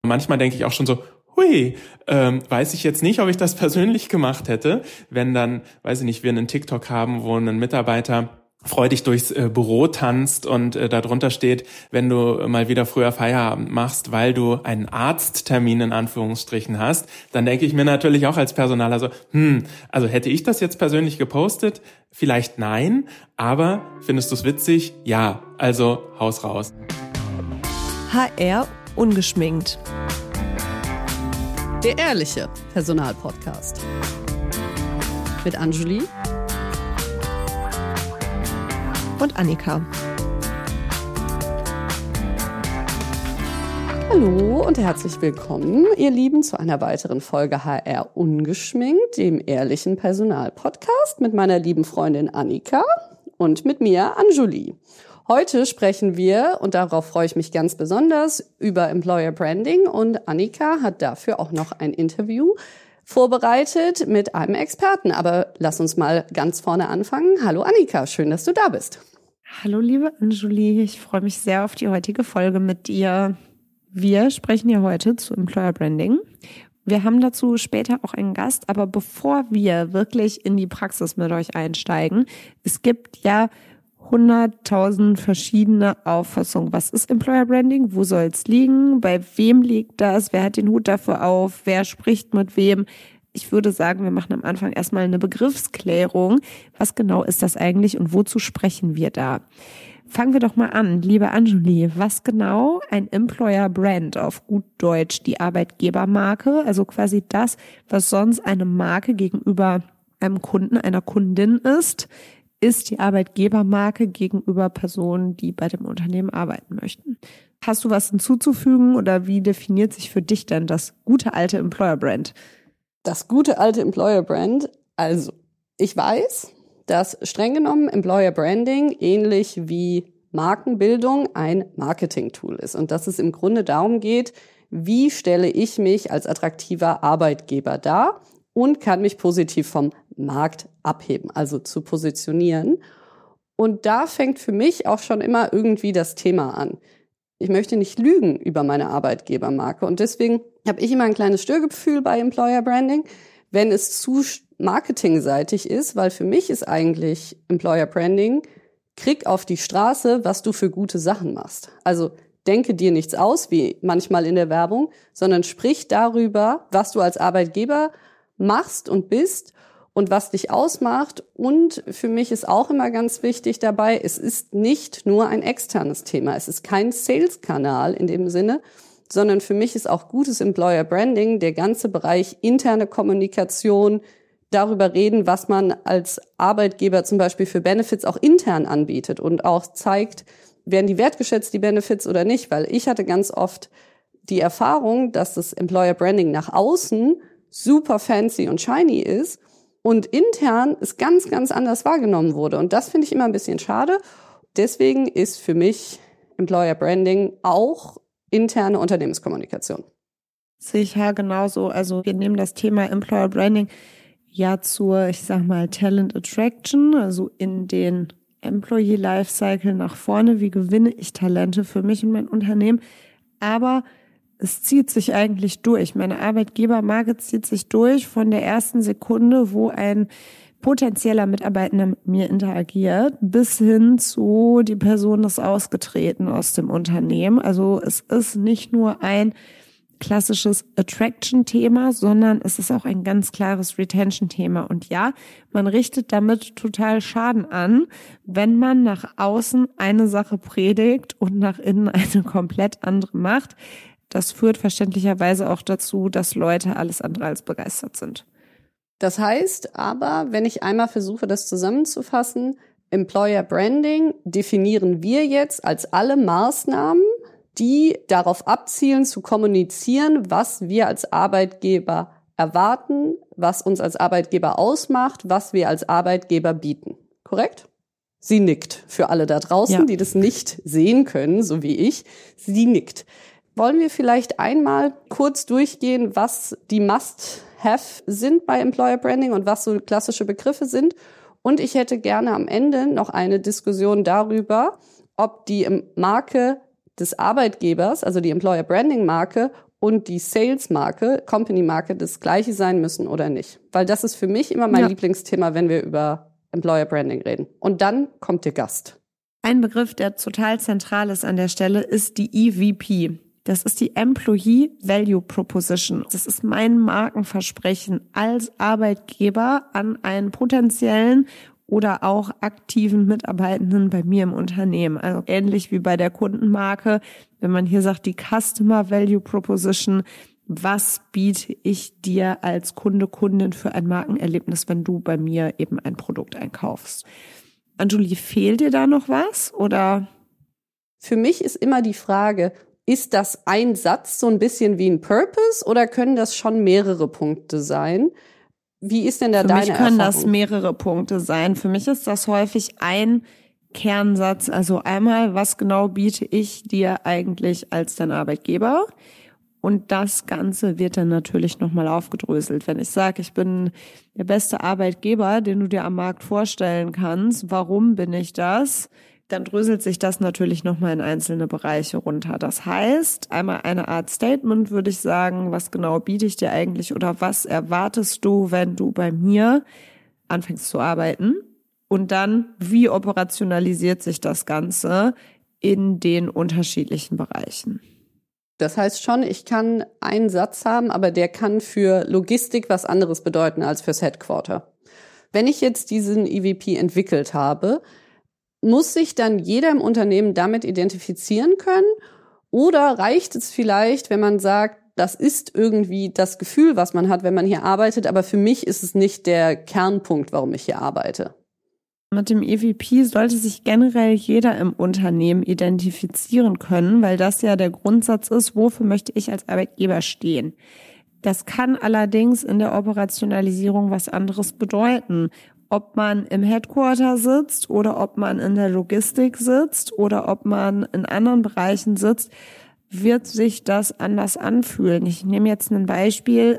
Manchmal denke ich auch schon so, hui, weiß ich jetzt nicht, ob ich das persönlich gemacht hätte, wenn dann, weiß ich nicht, wir einen TikTok haben, wo ein Mitarbeiter freudig durchs Büro tanzt und darunter steht, wenn du mal wieder früher Feierabend machst, weil du einen Arzttermin in Anführungsstrichen hast, dann denke ich mir natürlich auch als Personaler so, also hätte ich das jetzt persönlich gepostet? Vielleicht nein, aber findest du es witzig? Ja, also Haus raus. HR ungeschminkt. Der ehrliche Personalpodcast. Mit Anjuli und Annika. Hallo und herzlich willkommen, ihr Lieben, zu einer weiteren Folge HR ungeschminkt, dem ehrlichen Personalpodcast mit meiner lieben Freundin Annika und mit mir, Anjuli. Heute sprechen wir, und darauf freue ich mich ganz besonders, über Employer Branding, und Annika hat dafür auch noch ein Interview vorbereitet mit einem Experten. Aber lass uns mal ganz vorne anfangen. Hallo Annika, schön, dass du da bist. Hallo liebe Anjuli, ich freue mich sehr auf die heutige Folge mit dir. Wir sprechen ja heute zu Employer Branding. Wir haben dazu später auch einen Gast, aber bevor wir wirklich in die Praxis mit euch einsteigen, es gibt ja 100.000 verschiedene Auffassungen. Was ist Employer Branding? Wo soll es liegen? Bei wem liegt das? Wer hat den Hut dafür auf? Wer spricht mit wem? Ich würde sagen, wir machen am Anfang erstmal eine Begriffsklärung. Was genau ist das eigentlich und wozu sprechen wir da? Fangen wir doch mal an, liebe Anjuli. Was genau ein Employer Brand, auf gut Deutsch die Arbeitgebermarke, also quasi das, was sonst eine Marke gegenüber einem Kunden, einer Kundin ist die Arbeitgebermarke gegenüber Personen, die bei dem Unternehmen arbeiten möchten. Hast du was hinzuzufügen oder wie definiert sich für dich denn das gute alte Employer Brand? Das gute alte Employer Brand, also ich weiß, dass streng genommen Employer Branding ähnlich wie Markenbildung ein Marketing-Tool ist und dass es im Grunde darum geht, wie stelle ich mich als attraktiver Arbeitgeber dar und kann mich positiv vom Markt abheben, also zu positionieren. Und da fängt für mich auch schon immer irgendwie das Thema an. Ich möchte nicht lügen über meine Arbeitgebermarke und deswegen habe ich immer ein kleines Störgefühl bei Employer Branding, wenn es zu marketingseitig ist, weil für mich ist eigentlich Employer Branding, krieg auf die Straße, was du für gute Sachen machst. Also denke dir nichts aus, wie manchmal in der Werbung, sondern sprich darüber, was du als Arbeitgeber machst und bist und was dich ausmacht. Und für mich ist auch immer ganz wichtig dabei, es ist nicht nur ein externes Thema. Es ist kein Sales-Kanal in dem Sinne, sondern für mich ist auch gutes Employer Branding der ganze Bereich interne Kommunikation, darüber reden, was man als Arbeitgeber zum Beispiel für Benefits auch intern anbietet und auch zeigt, werden die wertgeschätzt, die Benefits oder nicht. Weil ich hatte ganz oft die Erfahrung, dass das Employer Branding nach außen super fancy und shiny ist und intern es ganz, ganz anders wahrgenommen wurde. Und das finde ich immer ein bisschen schade. Deswegen ist für mich Employer Branding auch interne Unternehmenskommunikation. Sehe ich ja genauso. Also wir nehmen das Thema Employer Branding ja zur, ich sag mal, Talent Attraction, also in den Employee Lifecycle nach vorne. Wie gewinne ich Talente für mich und mein Unternehmen? Aber es zieht sich eigentlich durch. Meine Arbeitgebermarke zieht sich durch von der ersten Sekunde, wo ein potenzieller Mitarbeitender mit mir interagiert, bis hin zu die Person ist ausgetreten aus dem Unternehmen. Also es ist nicht nur ein klassisches Attraction-Thema, sondern es ist auch ein ganz klares Retention-Thema. Und ja, man richtet damit total Schaden an, wenn man nach außen eine Sache predigt und nach innen eine komplett andere macht. Das führt verständlicherweise auch dazu, dass Leute alles andere als begeistert sind. Das heißt aber, wenn ich einmal versuche, das zusammenzufassen, Employer Branding definieren wir jetzt als alle Maßnahmen, die darauf abzielen, zu kommunizieren, was wir als Arbeitgeber erwarten, was uns als Arbeitgeber ausmacht, was wir als Arbeitgeber bieten. Korrekt? Sie nickt. Für alle da draußen, ja, die das nicht sehen können, so wie ich. Sie nickt. Wollen wir vielleicht einmal kurz durchgehen, was die Must-Have sind bei Employer Branding und was so klassische Begriffe sind? Und ich hätte gerne am Ende noch eine Diskussion darüber, ob die Marke des Arbeitgebers, also die Employer Branding Marke und die Sales-Marke, Company-Marke das gleiche sein müssen oder nicht. Weil das ist für mich immer mein Lieblingsthema, wenn wir über Employer Branding reden. Und dann kommt der Gast. Ein Begriff, der total zentral ist an der Stelle, ist die EVP. Das ist die Employee Value Proposition. Das ist mein Markenversprechen als Arbeitgeber an einen potenziellen oder auch aktiven Mitarbeitenden bei mir im Unternehmen. Also ähnlich wie bei der Kundenmarke, wenn man hier sagt, die Customer Value Proposition, was biete ich dir als Kunde, Kundin für ein Markenerlebnis, wenn du bei mir eben ein Produkt einkaufst? Anjuli, fehlt dir da noch was oder? Für mich ist immer die Frage, ist das ein Satz so ein bisschen wie ein Purpose oder können das schon mehrere Punkte sein? Wie ist denn da deine Erfahrung? Für mich können das mehrere Punkte sein. Für mich ist das häufig ein Kernsatz. Also einmal, was genau biete ich dir eigentlich als dein Arbeitgeber? Und das Ganze wird dann natürlich nochmal aufgedröselt. Wenn ich sage, ich bin der beste Arbeitgeber, den du dir am Markt vorstellen kannst, warum bin ich das? Dann dröselt sich das natürlich nochmal in einzelne Bereiche runter. Das heißt, einmal eine Art Statement würde ich sagen, was genau biete ich dir eigentlich oder was erwartest du, wenn du bei mir anfängst zu arbeiten? Und dann, wie operationalisiert sich das Ganze in den unterschiedlichen Bereichen? Das heißt schon, ich kann einen Satz haben, aber der kann für Logistik was anderes bedeuten als fürs Headquarter. Wenn ich jetzt diesen EVP entwickelt habe, muss sich dann jeder im Unternehmen damit identifizieren können? Oder reicht es vielleicht, wenn man sagt, das ist irgendwie das Gefühl, was man hat, wenn man hier arbeitet, aber für mich ist es nicht der Kernpunkt, warum ich hier arbeite? Mit dem EVP sollte sich generell jeder im Unternehmen identifizieren können, weil das ja der Grundsatz ist, wofür möchte ich als Arbeitgeber stehen. Das kann allerdings in der Operationalisierung was anderes bedeuten. Ob man im Headquarter sitzt oder ob man in der Logistik sitzt oder ob man in anderen Bereichen sitzt, wird sich das anders anfühlen. Ich nehme jetzt ein Beispiel,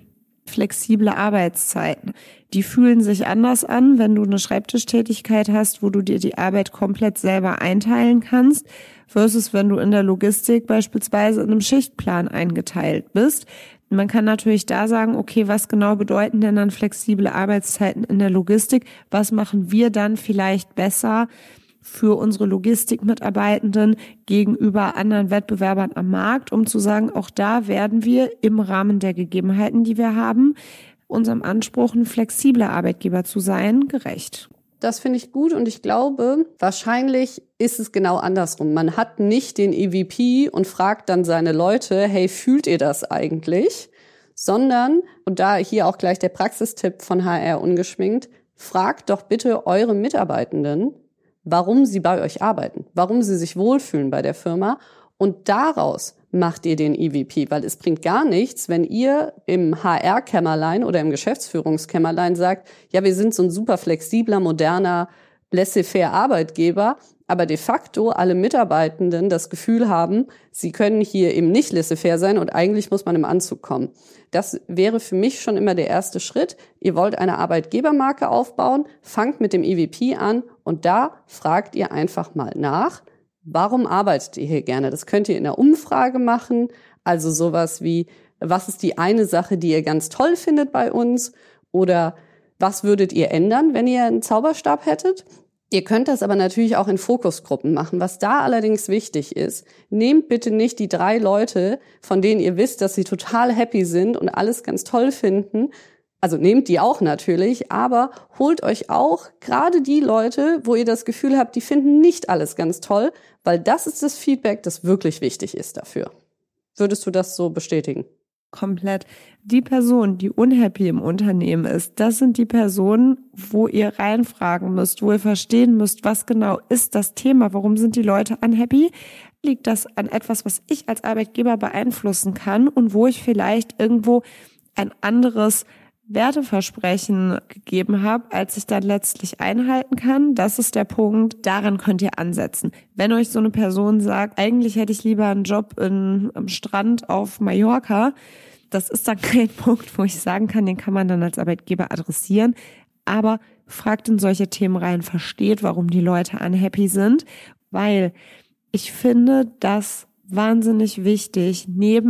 flexible Arbeitszeiten. Die fühlen sich anders an, wenn du eine Schreibtischtätigkeit hast, wo du dir die Arbeit komplett selber einteilen kannst, versus wenn du in der Logistik beispielsweise in einem Schichtplan eingeteilt bist. Man kann natürlich da sagen, okay, was genau bedeuten denn dann flexible Arbeitszeiten in der Logistik? Was machen wir dann vielleicht besser für unsere Logistikmitarbeitenden gegenüber anderen Wettbewerbern am Markt, um zu sagen, auch da werden wir im Rahmen der Gegebenheiten, die wir haben, unserem Anspruch, ein flexibler Arbeitgeber zu sein, gerecht. Das finde ich gut und ich glaube, wahrscheinlich ist es genau andersrum. Man hat nicht den EVP und fragt dann seine Leute, hey, fühlt ihr das eigentlich? Sondern, und da hier auch gleich der Praxistipp von HR ungeschminkt, fragt doch bitte eure Mitarbeitenden, warum sie bei euch arbeiten, warum sie sich wohlfühlen bei der Firma und daraus macht ihr den EVP, weil es bringt gar nichts, wenn ihr im HR-Kämmerlein oder im Geschäftsführungskämmerlein sagt, ja, wir sind so ein super flexibler, moderner, laissez-faire Arbeitgeber, aber de facto alle Mitarbeitenden das Gefühl haben, sie können hier eben nicht laissez-faire sein und eigentlich muss man im Anzug kommen. Das wäre für mich schon immer der erste Schritt. Ihr wollt eine Arbeitgebermarke aufbauen, fangt mit dem EVP an und da fragt ihr einfach mal nach, warum arbeitet ihr hier gerne? Das könnt ihr in der Umfrage machen, also sowas wie, was ist die eine Sache, die ihr ganz toll findet bei uns? Oder was würdet ihr ändern, wenn ihr einen Zauberstab hättet? Ihr könnt das aber natürlich auch in Fokusgruppen machen. Was da allerdings wichtig ist, nehmt bitte nicht die 3 Leute, von denen ihr wisst, dass sie total happy sind und alles ganz toll finden. Also nehmt die auch natürlich, aber holt euch auch gerade die Leute, wo ihr das Gefühl habt, die finden nicht alles ganz toll, weil das ist das Feedback, das wirklich wichtig ist dafür. Würdest du das so bestätigen? Komplett. Die Person, die unhappy im Unternehmen ist, das sind die Personen, wo ihr reinfragen müsst, wo ihr verstehen müsst, was genau ist das Thema, warum sind die Leute unhappy? Liegt das an etwas, was ich als Arbeitgeber beeinflussen kann und wo ich vielleicht irgendwo ein anderes Werteversprechen gegeben habe, als ich dann letztlich einhalten kann? Das ist der Punkt, daran könnt ihr ansetzen. Wenn euch so eine Person sagt, eigentlich hätte ich lieber einen Job am Strand auf Mallorca, das ist dann kein Punkt, wo ich sagen kann, den kann man dann als Arbeitgeber adressieren, aber fragt in solche Themen rein, versteht, warum die Leute unhappy sind, weil ich finde das wahnsinnig wichtig, neben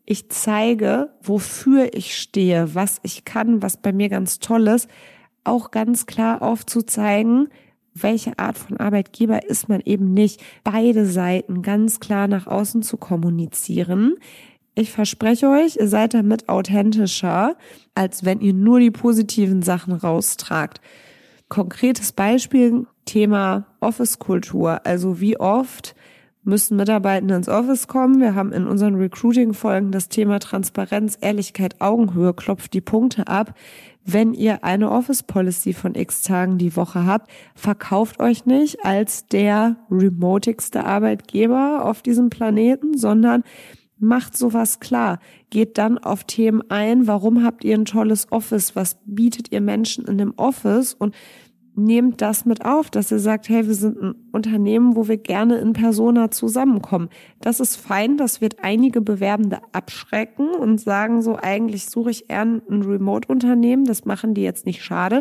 ich zeige, wofür ich stehe, was ich kann, was bei mir ganz toll ist, auch ganz klar aufzuzeigen, welche Art von Arbeitgeber ist man eben nicht. Beide Seiten ganz klar nach außen zu kommunizieren. Ich verspreche euch, ihr seid damit authentischer, als wenn ihr nur die positiven Sachen raustragt. Konkretes Beispiel, Thema Office-Kultur. Also wie oft müssen Mitarbeitende ins Office kommen? Wir haben in unseren Recruiting-Folgen das Thema Transparenz, Ehrlichkeit, Augenhöhe, klopft die Punkte ab. Wenn ihr eine Office-Policy von x Tagen die Woche habt, verkauft euch nicht als der remotigste Arbeitgeber auf diesem Planeten, sondern macht sowas klar. Geht dann auf Themen ein, warum habt ihr ein tolles Office, was bietet ihr Menschen in dem Office und nehmt das mit auf, dass ihr sagt, hey, wir sind ein Unternehmen, wo wir gerne in Persona zusammenkommen. Das ist fein, das wird einige Bewerbende abschrecken und sagen so, eigentlich suche ich eher ein Remote-Unternehmen, das machen die jetzt nicht schade.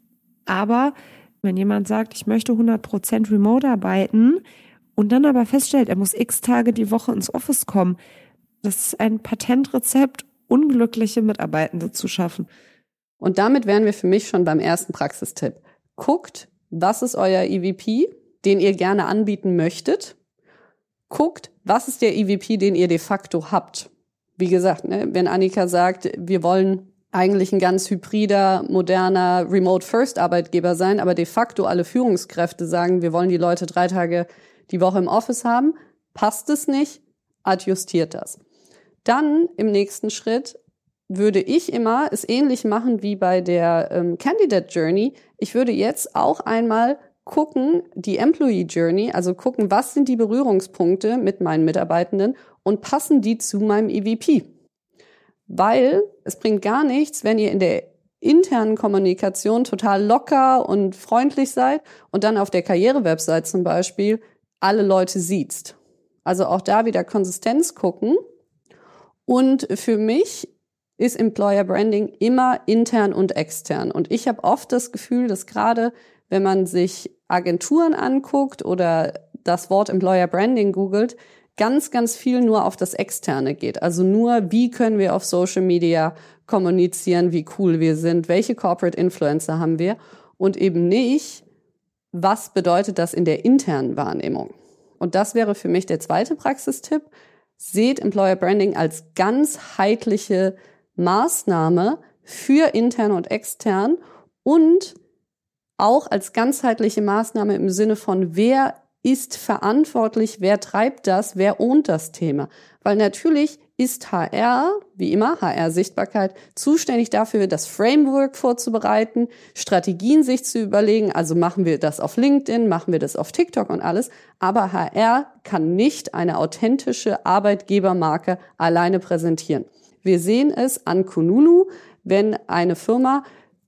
Aber wenn jemand sagt, ich möchte 100% remote arbeiten und dann aber feststellt, er muss x Tage die Woche ins Office kommen, das ist ein Patentrezept, unglückliche Mitarbeitende zu schaffen. Und damit wären wir für mich schon beim ersten Praxistipp. Guckt, was ist euer EVP, den ihr gerne anbieten möchtet. Guckt, was ist der EVP, den ihr de facto habt. Wie gesagt, wenn Annika sagt, wir wollen eigentlich ein ganz hybrider, moderner Remote-First-Arbeitgeber sein, aber de facto alle Führungskräfte sagen, wir wollen die Leute 3 Tage die Woche im Office haben, passt es nicht, adjustiert das. Dann im nächsten Schritt würde ich immer es ähnlich machen wie bei der Candidate Journey. Ich würde jetzt auch einmal gucken, die Employee Journey, also gucken, was sind die Berührungspunkte mit meinen Mitarbeitenden und passen die zu meinem EVP. Weil es bringt gar nichts, wenn ihr in der internen Kommunikation total locker und freundlich seid und dann auf der Karriere-Website zum Beispiel alle Leute siezt. Also auch da wieder Konsistenz gucken. Und für mich ist Employer Branding immer intern und extern. Und ich habe oft das Gefühl, dass gerade wenn man sich Agenturen anguckt oder das Wort Employer Branding googelt, ganz, ganz viel nur auf das Externe geht. Also nur, wie können wir auf Social Media kommunizieren, wie cool wir sind, welche Corporate Influencer haben wir und eben nicht, was bedeutet das in der internen Wahrnehmung. Und das wäre für mich der zweite Praxistipp. Seht Employer Branding als ganzheitliche Maßnahme für intern und extern und auch als ganzheitliche Maßnahme im Sinne von, wer ist verantwortlich, wer treibt das, wer ownt das Thema. Weil natürlich ist HR, wie immer, HR-Sichtbarkeit, zuständig dafür, das Framework vorzubereiten, Strategien sich zu überlegen, also machen wir das auf LinkedIn, machen wir das auf TikTok und alles, aber HR kann nicht eine authentische Arbeitgebermarke alleine präsentieren. Wir sehen es an Kununu, wenn eine Firma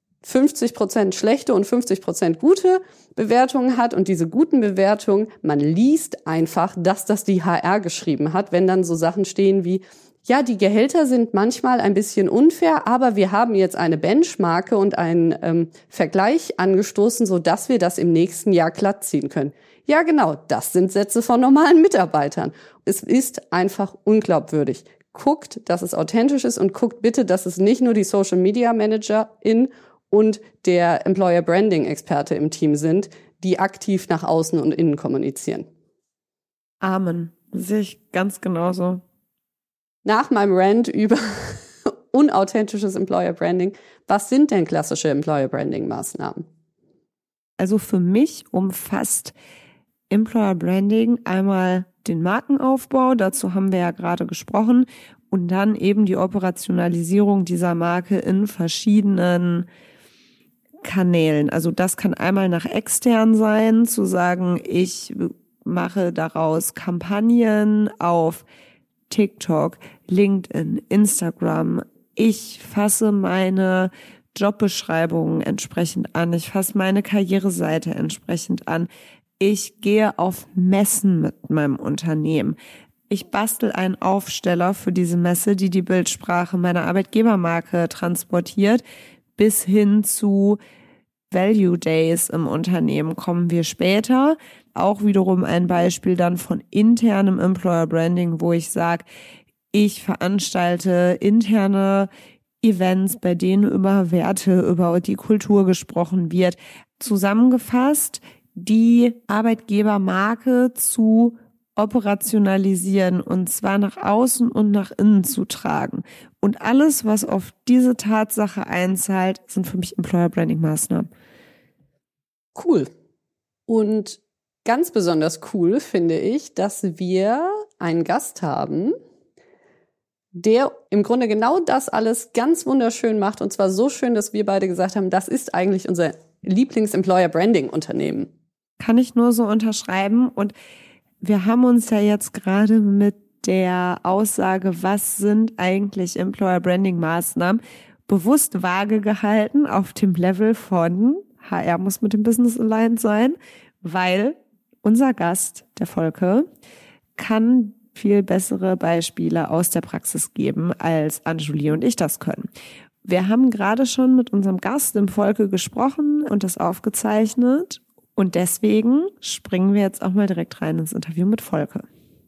50% schlechte und 50% gute Bewertungen hat und diese guten Bewertungen, man liest einfach, dass das die HR geschrieben hat, wenn dann so Sachen stehen wie, ja, die Gehälter sind manchmal ein bisschen unfair, aber wir haben jetzt eine Benchmarke und einen Vergleich angestoßen, sodass wir das im nächsten Jahr glatt ziehen können. Ja, genau, das sind Sätze von normalen Mitarbeitern. Es ist einfach unglaubwürdig. Guckt, dass es authentisch ist und guckt bitte, dass es nicht nur die Social Media Managerin und der Employer Branding Experte im Team sind, die aktiv nach außen und innen kommunizieren. Amen. Sehe ich ganz genauso. Nach meinem Rant über unauthentisches Employer Branding, was sind denn klassische Employer Branding Maßnahmen? Also für mich umfasst Employer Branding einmal den Markenaufbau, dazu haben wir ja gerade gesprochen, und dann eben die Operationalisierung dieser Marke in verschiedenen Kanälen. Also das kann einmal nach extern sein, zu sagen, ich mache daraus Kampagnen auf TikTok, LinkedIn, Instagram. Ich fasse meine Jobbeschreibungen entsprechend an. Ich fasse meine Karriereseite entsprechend an. Ich gehe auf Messen mit meinem Unternehmen. Ich bastel einen Aufsteller für diese Messe, die die Bildsprache meiner Arbeitgebermarke transportiert. Bis hin zu Value Days im Unternehmen kommen wir später. Auch wiederum ein Beispiel dann von internem Employer Branding, wo ich sage, Ich veranstalte interne Events, bei denen über Werte, über die Kultur gesprochen wird. Zusammengefasst, die Arbeitgebermarke zu operationalisieren und zwar nach außen und nach innen zu tragen. Und alles, was auf diese Tatsache einzahlt, sind für mich Employer-Branding-Maßnahmen. Cool. Und ganz besonders cool finde ich, dass wir einen Gast haben, der im Grunde genau das alles ganz wunderschön macht. Und zwar so schön, dass wir beide gesagt haben, das ist eigentlich unser Lieblings-Employer-Branding-Unternehmen. Kann ich nur so unterschreiben. Und wir haben uns ja jetzt gerade mit der Aussage, was sind eigentlich Employer-Branding-Maßnahmen, bewusst vage gehalten auf dem Level von HR muss mit dem Business aligned sein, weil unser Gast, der Volker, kann viel bessere Beispiele aus der Praxis geben, als Anne-Julie und ich das können. Wir haben gerade schon mit unserem Gast, dem Volker, gesprochen und das aufgezeichnet. Und deswegen springen wir jetzt auch mal direkt rein ins Interview mit Volker.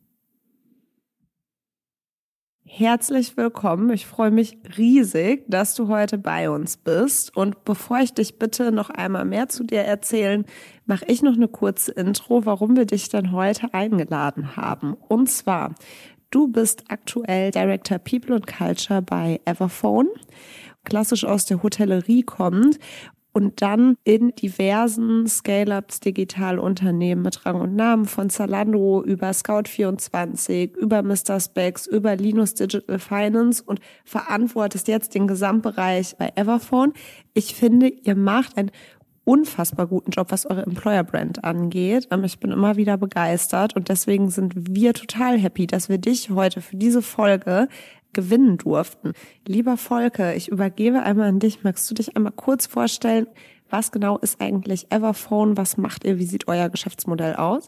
Herzlich willkommen. Ich freue mich riesig, dass du heute bei uns bist. Und bevor ich dich bitte, noch einmal mehr zu dir erzählen, mache ich noch eine kurze Intro, warum wir dich denn heute eingeladen haben. Und zwar, du bist aktuell Director People and Culture bei Everphone, klassisch aus der Hotellerie kommend und dann in diversen Scale-Ups, Digitalunternehmen mit Rang und Namen von Zalando über Scout24, über Mr. Specs, über Linus Digital Finance und verantwortest jetzt den Gesamtbereich bei Everphone. Ich finde, ihr macht einen unfassbar guten Job, was eure Employer-Brand angeht. Ich bin immer wieder begeistert und deswegen sind wir total happy, dass wir dich heute für diese Folge gewinnen durften. Lieber Volker, ich übergebe einmal an dich. Magst du dich einmal kurz vorstellen, was genau ist eigentlich Everphone? Was macht ihr? Wie sieht euer Geschäftsmodell aus?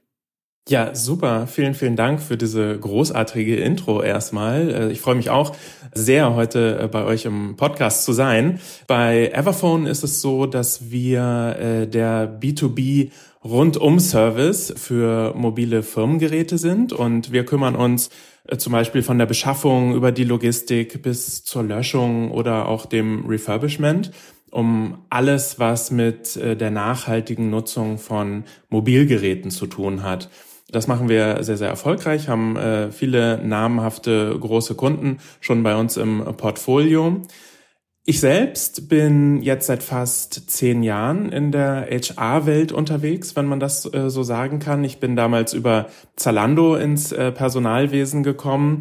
Ja, super. Vielen, vielen Dank für diese großartige Intro erstmal. Ich freue mich auch sehr, heute bei euch im Podcast zu sein. Bei Everphone ist es so, dass wir der B2B Rundum-Service für mobile Firmengeräte sind und wir kümmern uns zum Beispiel von der Beschaffung über die Logistik bis zur Löschung oder auch dem Refurbishment, um alles, was mit der nachhaltigen Nutzung von Mobilgeräten zu tun hat. Das machen wir sehr, sehr erfolgreich, haben viele namhafte große Kunden schon bei uns im Portfolio. Ich selbst bin jetzt seit fast 10 Jahren in der HR-Welt unterwegs, wenn man das so sagen kann. Ich bin damals über Zalando ins Personalwesen gekommen.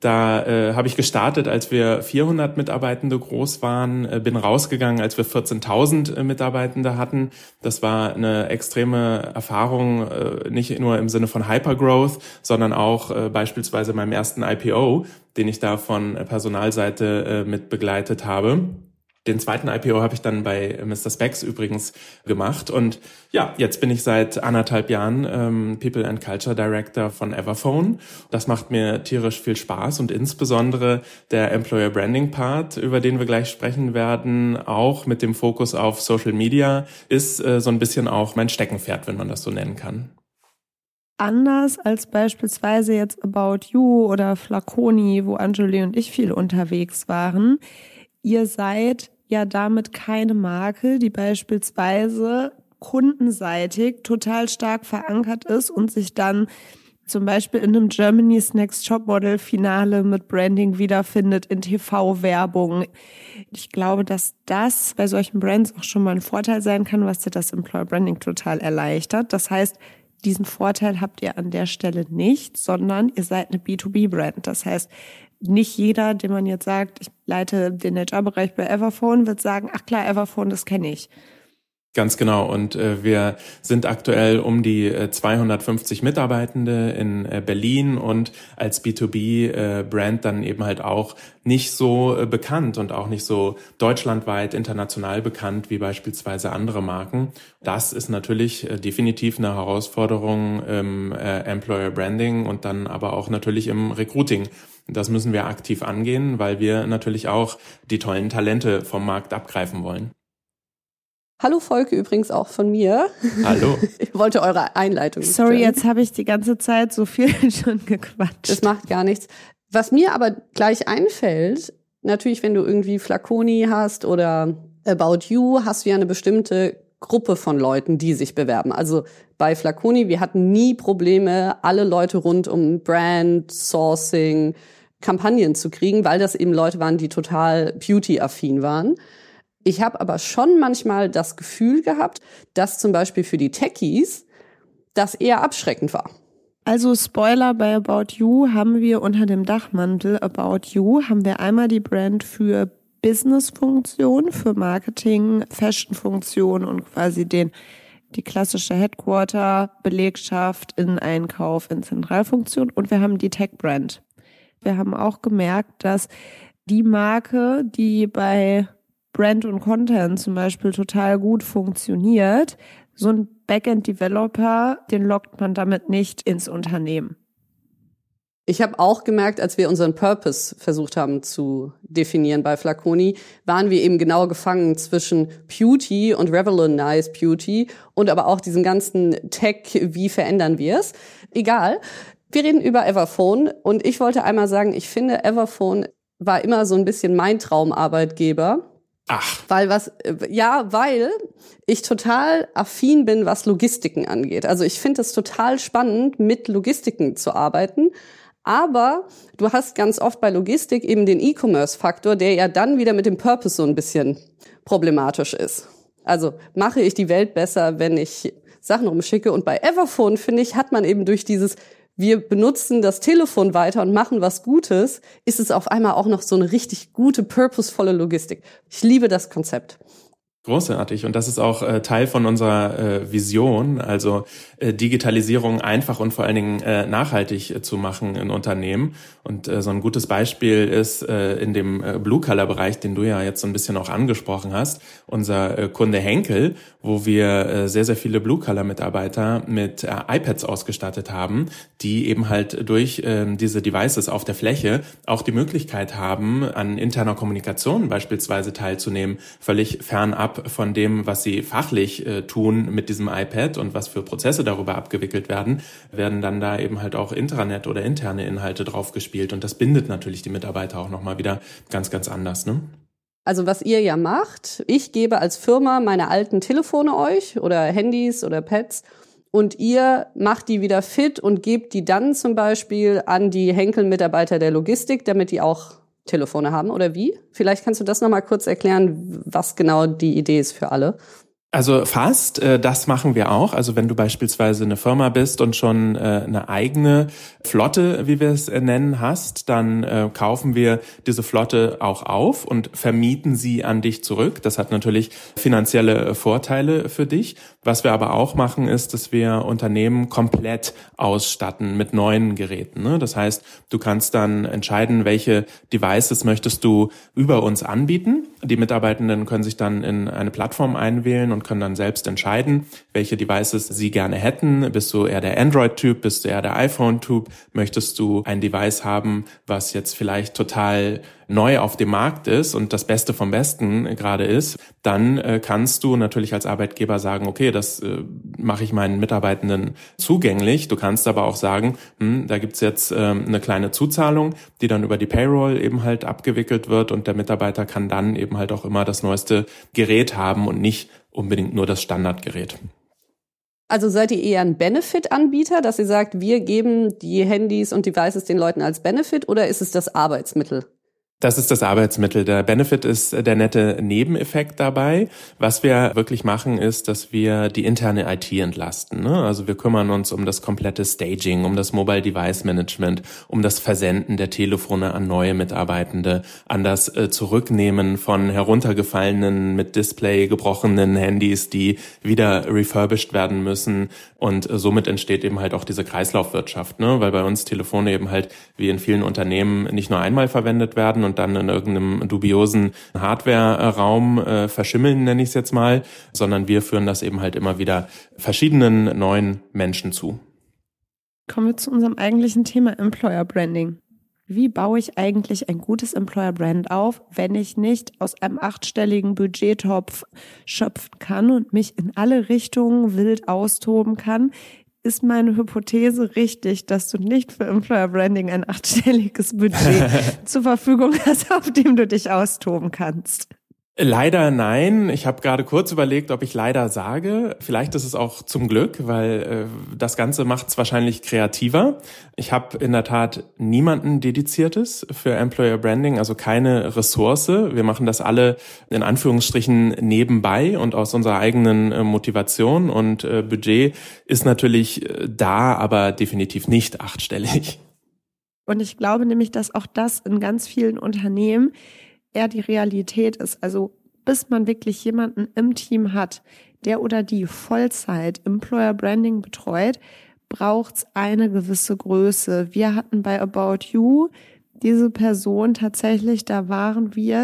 Da habe ich gestartet, als wir 400 Mitarbeitende groß waren, bin rausgegangen, als wir 14.000 Mitarbeitende hatten. Das war eine extreme Erfahrung, nicht nur im Sinne von Hypergrowth, sondern auch beispielsweise meinem ersten IPO, den ich da von Personalseite mit begleitet habe. Den zweiten IPO habe ich dann bei Mr. Specs übrigens gemacht. Und ja, jetzt bin ich seit 1,5 Jahren People and Culture Director von Everphone. Das macht mir tierisch viel Spaß und insbesondere der Employer Branding Part, über den wir gleich sprechen werden, auch mit dem Fokus auf Social Media, ist so ein bisschen auch mein Steckenpferd, wenn man das so nennen kann. Anders als beispielsweise jetzt About You oder Flaconi, wo Anne-Julie und ich viel unterwegs waren. Ihr seid ja damit keine Marke, die beispielsweise kundenseitig total stark verankert ist und sich dann zum Beispiel in einem Germany's Next Topmodel Finale mit Branding wiederfindet, in TV-Werbung. Ich glaube, dass das bei solchen Brands auch schon mal ein Vorteil sein kann, was dir das Employer Branding total erleichtert. Das heißt, diesen Vorteil habt ihr an der Stelle nicht, sondern ihr seid eine B2B-Brand. Das heißt, nicht jeder, dem man jetzt sagt, ich leite den HR-Bereich bei Everphone, wird sagen, ach klar, Everphone, das kenne ich. Ganz genau. Und wir sind aktuell um die 250 Mitarbeitende in Berlin und als B2B-Brand dann eben halt auch nicht so bekannt und auch nicht so deutschlandweit international bekannt wie beispielsweise andere Marken. Das ist natürlich definitiv eine Herausforderung im Employer Branding und dann aber auch natürlich im Recruiting. Das müssen wir aktiv angehen, weil wir natürlich auch die tollen Talente vom Markt abgreifen wollen. Hallo Volker, übrigens auch von mir. Hallo. Ich wollte eure Einleitung Sorry, jetzt habe ich die ganze Zeit so viel schon gequatscht. Das macht gar nichts. Was mir aber gleich einfällt, natürlich, wenn du irgendwie Flaconi hast oder About You, hast du ja eine bestimmte Gruppe von Leuten, die sich bewerben. Also bei Flaconi, wir hatten nie Probleme, alle Leute rund um Brand, Sourcing, Kampagnen zu kriegen, weil das eben Leute waren, die total beauty-affin waren. Ich habe aber schon manchmal das Gefühl gehabt, dass zum Beispiel für die Techies das eher abschreckend war. Also Spoiler, bei About You haben wir unter dem Dachmantel About You haben wir einmal die Brand für Business-Funktion, für Marketing, Fashion-Funktion und quasi die klassische Headquarter, Belegschaft, Inneneinkauf, in Zentralfunktion, und wir haben die Tech-Brand. Wir haben auch gemerkt, dass die Marke, die bei Brand und Content zum Beispiel total gut funktioniert, so ein Backend-Developer, den lockt man damit nicht ins Unternehmen. Ich habe auch gemerkt, als wir unseren Purpose versucht haben zu definieren bei Flaconi, waren wir eben genau gefangen zwischen Beauty und Revolutionize Beauty und aber auch diesen ganzen Tech, wie verändern wir es? Egal. Wir reden über Everphone und ich wollte einmal sagen, ich finde, Everphone war immer so ein bisschen mein Traumarbeitgeber. Ach. Weil ich total affin bin, was Logistiken angeht. Also ich finde es total spannend, mit Logistiken zu arbeiten. Aber du hast ganz oft bei Logistik eben den E-Commerce-Faktor, der ja dann wieder mit dem Purpose so ein bisschen problematisch ist. Also mache ich die Welt besser, wenn ich Sachen rumschicke? Und bei Everphone, finde ich, hat man eben durch dieses wir benutzen das Telefon weiter und machen was Gutes, ist es auf einmal auch noch so eine richtig gute, purposevolle Logistik. Ich liebe das Konzept. Großartig. Und das ist auch Teil von unserer Vision, also Digitalisierung einfach und vor allen Dingen nachhaltig zu machen in Unternehmen. Und so ein gutes Beispiel ist in dem Blue-Color-Bereich, den du ja jetzt so ein bisschen auch angesprochen hast, unser Kunde Henkel, wo wir sehr, sehr viele Blue-Color-Mitarbeiter mit iPads ausgestattet haben, die eben halt durch diese Devices auf der Fläche auch die Möglichkeit haben, an interner Kommunikation beispielsweise teilzunehmen, völlig fernab von dem, was sie fachlich tun mit diesem iPad und was für Prozesse darüber abgewickelt werden dann da eben halt auch Intranet oder interne Inhalte drauf gespielt. Und das bindet natürlich die Mitarbeiter auch nochmal wieder ganz, ganz anders, ne? Also was ihr ja macht, ich gebe als Firma meine alten Telefone euch oder Handys oder Pads und ihr macht die wieder fit und gebt die dann zum Beispiel an die Henkel-Mitarbeiter der Logistik, damit die auch Telefone haben, oder wie? Vielleicht kannst du das nochmal kurz erklären, was genau die Idee ist für alle. Also fast, das machen wir auch. Also wenn du beispielsweise eine Firma bist und schon eine eigene Flotte, wie wir es nennen, hast, dann kaufen wir diese Flotte auch auf und vermieten sie an dich zurück. Das hat natürlich finanzielle Vorteile für dich. Was wir aber auch machen, ist, dass wir Unternehmen komplett ausstatten mit neuen Geräten, ne? Das heißt, du kannst dann entscheiden, welche Devices möchtest du über uns anbieten. Die Mitarbeitenden können sich dann in eine Plattform einwählen und können dann selbst entscheiden, welche Devices sie gerne hätten. Bist du eher der Android-Typ? Bist du eher der iPhone-Typ? Möchtest du ein Device haben, was jetzt vielleicht total neu auf dem Markt ist und das Beste vom Besten gerade ist? Dann kannst du natürlich als Arbeitgeber sagen, okay, das mache ich meinen Mitarbeitenden zugänglich. Du kannst aber auch sagen, da gibt's jetzt eine kleine Zuzahlung, die dann über die Payroll eben halt abgewickelt wird und der Mitarbeiter kann dann eben halt auch immer das neueste Gerät haben und nicht unbedingt nur das Standardgerät. Also seid ihr eher ein Benefit-Anbieter, dass ihr sagt, wir geben die Handys und Devices den Leuten als Benefit, oder ist es das Arbeitsmittel? Das ist das Arbeitsmittel. Der Benefit ist der nette Nebeneffekt dabei. Was wir wirklich machen, ist, dass wir die interne IT entlasten, ne? Also wir kümmern uns um das komplette Staging, um das Mobile Device Management, um das Versenden der Telefone an neue Mitarbeitende, an das Zurücknehmen von heruntergefallenen, mit Display gebrochenen Handys, die wieder refurbished werden müssen. Und somit entsteht eben halt auch diese Kreislaufwirtschaft, ne? Weil bei uns Telefone eben halt wie in vielen Unternehmen nicht nur einmal verwendet werden und dann in irgendeinem dubiosen Hardware-Raum verschimmeln, nenne ich es jetzt mal, sondern wir führen das eben halt immer wieder verschiedenen neuen Menschen zu. Kommen wir zu unserem eigentlichen Thema Employer Branding. Wie baue ich eigentlich ein gutes Employer Brand auf, wenn ich nicht aus einem 8-stelligen Budgettopf schöpfen kann und mich in alle Richtungen wild austoben kann? ist meine Hypothese richtig, dass du nicht für Employer Branding ein 8-stelliges Budget zur Verfügung hast, auf dem du dich austoben kannst? Leider nein. Ich habe gerade kurz überlegt, ob ich leider sage. Vielleicht ist es auch zum Glück, weil das Ganze macht es wahrscheinlich kreativer. Ich habe in der Tat niemanden Dediziertes für Employer Branding, also keine Ressource. Wir machen das alle in Anführungsstrichen nebenbei und aus unserer eigenen Motivation. Und Budget ist natürlich da, aber definitiv nicht 8-stellig. Und ich glaube nämlich, dass auch das in ganz vielen Unternehmen eher die Realität ist. Also bis man wirklich jemanden im Team hat, der oder die Vollzeit Employer Branding betreut, braucht es eine gewisse Größe. Wir hatten bei About You diese Person tatsächlich, da waren wir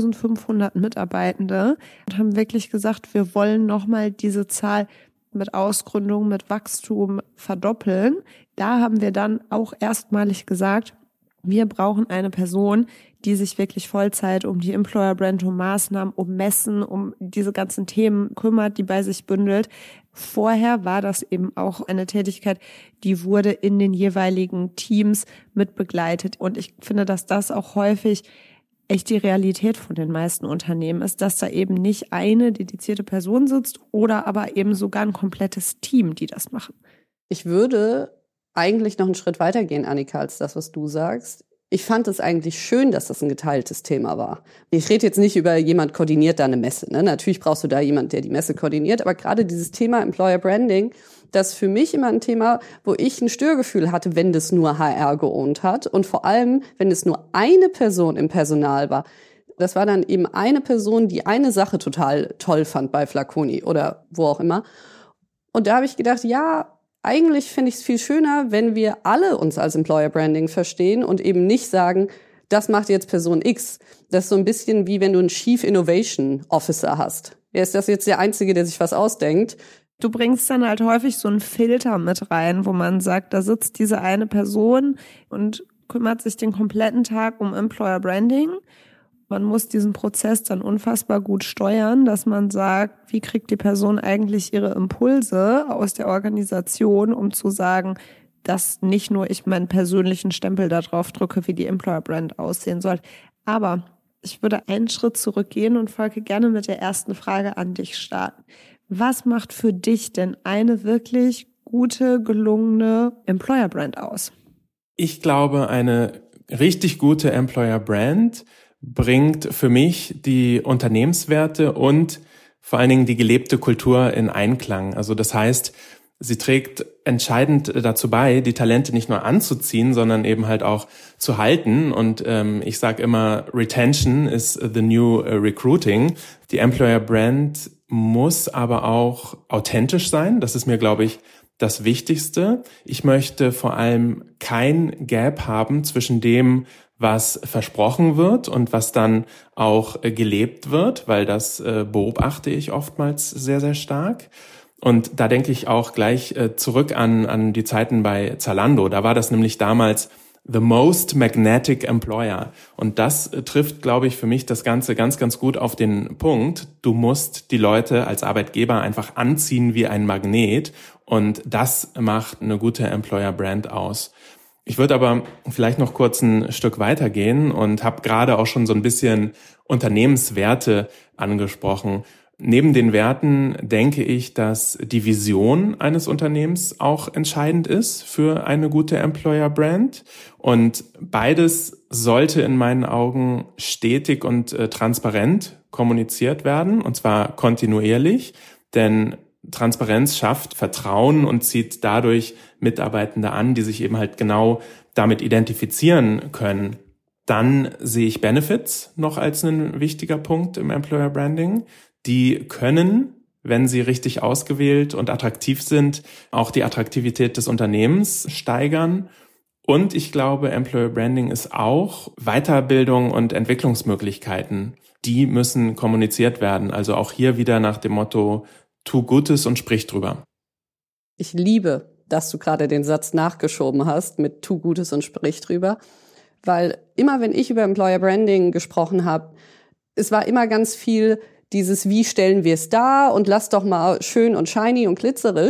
1500 Mitarbeitende und haben wirklich gesagt, wir wollen nochmal diese Zahl mit Ausgründung, mit Wachstum verdoppeln. Da haben wir dann auch erstmalig gesagt, wir brauchen eine Person, die sich wirklich Vollzeit um die Employer Brand, um Maßnahmen, um Messen, um diese ganzen Themen kümmert, die bei sich bündelt. Vorher war das eben auch eine Tätigkeit, die wurde in den jeweiligen Teams mit begleitet. Und ich finde, dass das auch häufig echt die Realität von den meisten Unternehmen ist, dass da eben nicht eine dedizierte Person sitzt oder aber eben sogar ein komplettes Team, die das machen. Ich würde eigentlich noch einen Schritt weiter gehen, Annika, als das, was du sagst. Ich fand es eigentlich schön, dass das ein geteiltes Thema war. Ich rede jetzt nicht über jemand koordiniert da eine Messe. Ne? Natürlich brauchst du da jemanden, der die Messe koordiniert. Aber gerade dieses Thema Employer Branding, das ist für mich immer ein Thema, wo ich ein Störgefühl hatte, wenn das nur HR geowned hat. Und vor allem, wenn es nur eine Person im Personal war. Das war dann eben eine Person, die eine Sache total toll fand bei Flaconi oder wo auch immer. Und da habe ich gedacht, ja, eigentlich finde ich es viel schöner, wenn wir alle uns als Employer Branding verstehen und eben nicht sagen, das macht jetzt Person X. Das ist so ein bisschen wie wenn du einen Chief Innovation Officer hast. Ist das jetzt der Einzige, der sich was ausdenkt? Du bringst dann halt häufig so einen Filter mit rein, wo man sagt, da sitzt diese eine Person und kümmert sich den kompletten Tag um Employer Branding. Man muss diesen Prozess dann unfassbar gut steuern, dass man sagt, wie kriegt die Person eigentlich ihre Impulse aus der Organisation, um zu sagen, dass nicht nur ich meinen persönlichen Stempel da drauf drücke, wie die Employer Brand aussehen soll. Aber ich würde einen Schritt zurückgehen und Volker gerne mit der ersten Frage an dich starten. Was macht für dich denn eine wirklich gute, gelungene Employer Brand aus? Ich glaube, eine richtig gute Employer Brand bringt für mich die Unternehmenswerte und vor allen Dingen die gelebte Kultur in Einklang. Also das heißt, sie trägt entscheidend dazu bei, die Talente nicht nur anzuziehen, sondern eben halt auch zu halten. Und ich sage immer, Retention is the new recruiting. Die Employer Brand muss aber auch authentisch sein. Das ist mir, glaube ich, das Wichtigste. Ich möchte vor allem kein Gap haben zwischen dem, was versprochen wird und was dann auch gelebt wird, weil das beobachte ich oftmals sehr, sehr stark. Und da denke ich auch gleich zurück an die Zeiten bei Zalando. Da war das nämlich damals the most magnetic employer. Und das trifft, glaube ich, für mich das Ganze ganz, ganz gut auf den Punkt. Du musst die Leute als Arbeitgeber einfach anziehen wie ein Magnet. Und das macht eine gute Employer Brand aus. Ich würde aber vielleicht noch kurz ein Stück weitergehen und habe gerade auch schon so ein bisschen Unternehmenswerte angesprochen. Neben den Werten denke ich, dass die Vision eines Unternehmens auch entscheidend ist für eine gute Employer Brand. Und beides sollte in meinen Augen stetig und transparent kommuniziert werden, und zwar kontinuierlich, denn Transparenz schafft Vertrauen und zieht dadurch Mitarbeitende an, die sich eben halt genau damit identifizieren können. Dann sehe ich Benefits noch als einen wichtiger Punkt im Employer Branding. Die können, wenn sie richtig ausgewählt und attraktiv sind, auch die Attraktivität des Unternehmens steigern. Und ich glaube, Employer Branding ist auch Weiterbildung und Entwicklungsmöglichkeiten. Die müssen kommuniziert werden. Also auch hier wieder nach dem Motto, tu Gutes und sprich drüber. Ich liebe, dass du gerade den Satz nachgeschoben hast mit tu Gutes und sprich drüber, weil immer wenn ich über Employer Branding gesprochen habe, es war immer ganz viel dieses, wie stellen wir es dar und lass doch mal schön und shiny und glitzerig.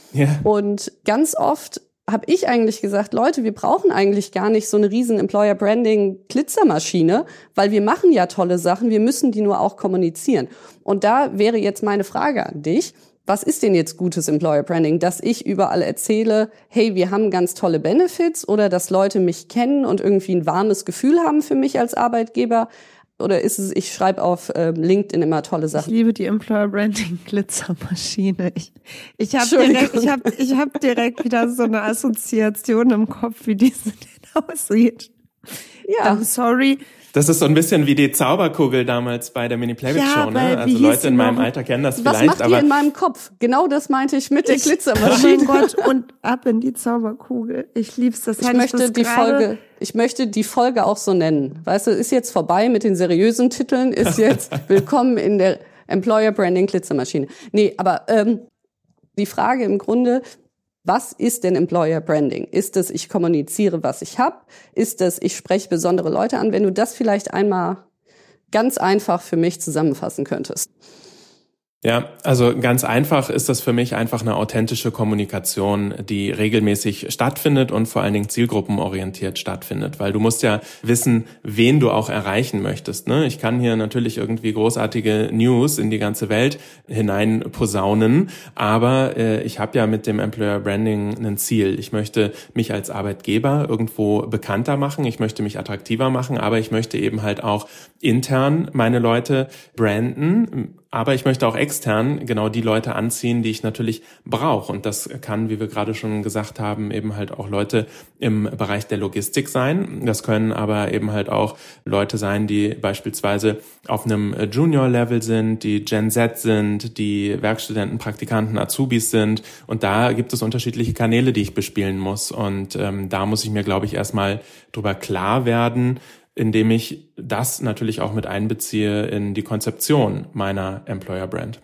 Ja. Und ganz oft habe ich eigentlich gesagt, Leute, wir brauchen eigentlich gar nicht so eine riesen Employer Branding Glitzermaschine, weil wir machen ja tolle Sachen, wir müssen die nur auch kommunizieren. Und da wäre jetzt meine Frage an dich. Was ist denn jetzt gutes Employer Branding? Dass ich überall erzähle, hey, wir haben ganz tolle Benefits, oder dass Leute mich kennen und irgendwie ein warmes Gefühl haben für mich als Arbeitgeber? Oder ist es, ich schreibe auf LinkedIn immer tolle Sachen? Ich liebe die Employer Branding Glitzermaschine. Ich hab direkt wieder so eine Assoziation im Kopf, wie diese denn aussieht. Ja. Sorry. Das ist so ein bisschen wie die Zauberkugel damals bei der Mini-Playback-Show, ne? Also Leute in meinem Alter kennen das vielleicht. Was macht ihr in meinem Kopf? Genau das meinte ich mit der Glitzermaschine. Oh mein Gott, und ab in die Zauberkugel. Ich lieb's, das ich möchte die Folge auch so nennen. Weißt du, ist jetzt vorbei mit den seriösen Titeln, ist jetzt willkommen in der Employer Branding Glitzermaschine. Nee, aber die Frage im Grunde, was ist denn Employer Branding? Ist es, ich kommuniziere, was ich habe? Ist es, ich spreche besondere Leute an? Wenn du das vielleicht einmal ganz einfach für mich zusammenfassen könntest. Ja, also ganz einfach ist das für mich einfach eine authentische Kommunikation, die regelmäßig stattfindet und vor allen Dingen zielgruppenorientiert stattfindet, weil du musst ja wissen, wen du auch erreichen möchtest, ne? Ich kann hier natürlich irgendwie großartige News in die ganze Welt hinein posaunen, aber ich habe ja mit dem Employer Branding ein Ziel. Ich möchte mich als Arbeitgeber irgendwo bekannter machen, ich möchte mich attraktiver machen, aber ich möchte eben halt auch intern meine Leute branden. Aber ich möchte auch extern genau die Leute anziehen, die ich natürlich brauche. Und das kann, wie wir gerade schon gesagt haben, eben halt auch Leute im Bereich der Logistik sein. Das können aber eben halt auch Leute sein, die beispielsweise auf einem Junior-Level sind, die Gen Z sind, die Werkstudenten, Praktikanten, Azubis sind. Und da gibt es unterschiedliche Kanäle, die ich bespielen muss. Und da muss ich mir, glaube ich, erstmal drüber klar werden, indem ich das natürlich auch mit einbeziehe in die Konzeption meiner Employer Brand.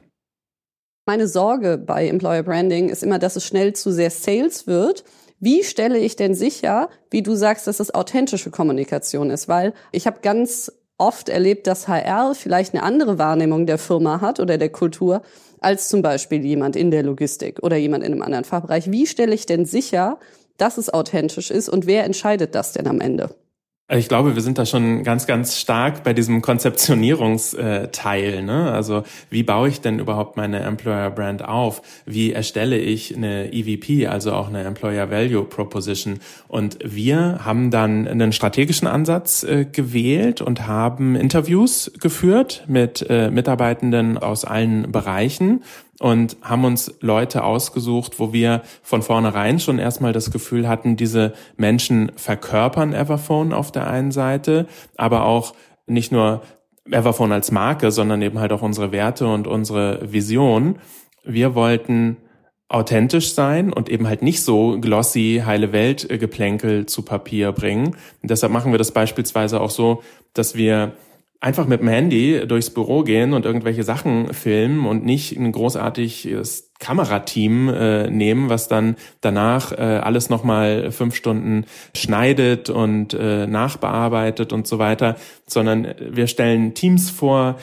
Meine Sorge bei Employer Branding ist immer, dass es schnell zu sehr Sales wird. Wie stelle ich denn sicher, wie du sagst, dass es authentische Kommunikation ist? Weil ich habe ganz oft erlebt, dass HR vielleicht eine andere Wahrnehmung der Firma hat oder der Kultur als zum Beispiel jemand in der Logistik oder jemand in einem anderen Fachbereich. Wie stelle ich denn sicher, dass es authentisch ist und wer entscheidet das denn am Ende? Ich glaube, wir sind da schon ganz, ganz stark bei diesem Konzeptionierungsteil, ne? Also wie baue ich denn überhaupt meine Employer Brand auf? Wie erstelle ich eine EVP, also auch eine Employer Value Proposition? Und wir haben dann einen strategischen Ansatz gewählt und haben Interviews geführt mit Mitarbeitenden aus allen Bereichen und haben uns Leute ausgesucht, wo wir von vornherein schon erstmal das Gefühl hatten, diese Menschen verkörpern Everphone auf der einen Seite, aber auch nicht nur Everphone als Marke, sondern eben halt auch unsere Werte und unsere Vision. Wir wollten authentisch sein und eben halt nicht so glossy, heile Welt-Geplänkel zu Papier bringen. Und deshalb machen wir das beispielsweise auch so, dass wir einfach mit dem Handy durchs Büro gehen und irgendwelche Sachen filmen und nicht ein großartiges Kamerateam nehmen, was dann danach alles nochmal 5 Stunden schneidet und nachbearbeitet und so weiter, sondern wir stellen Teams vor,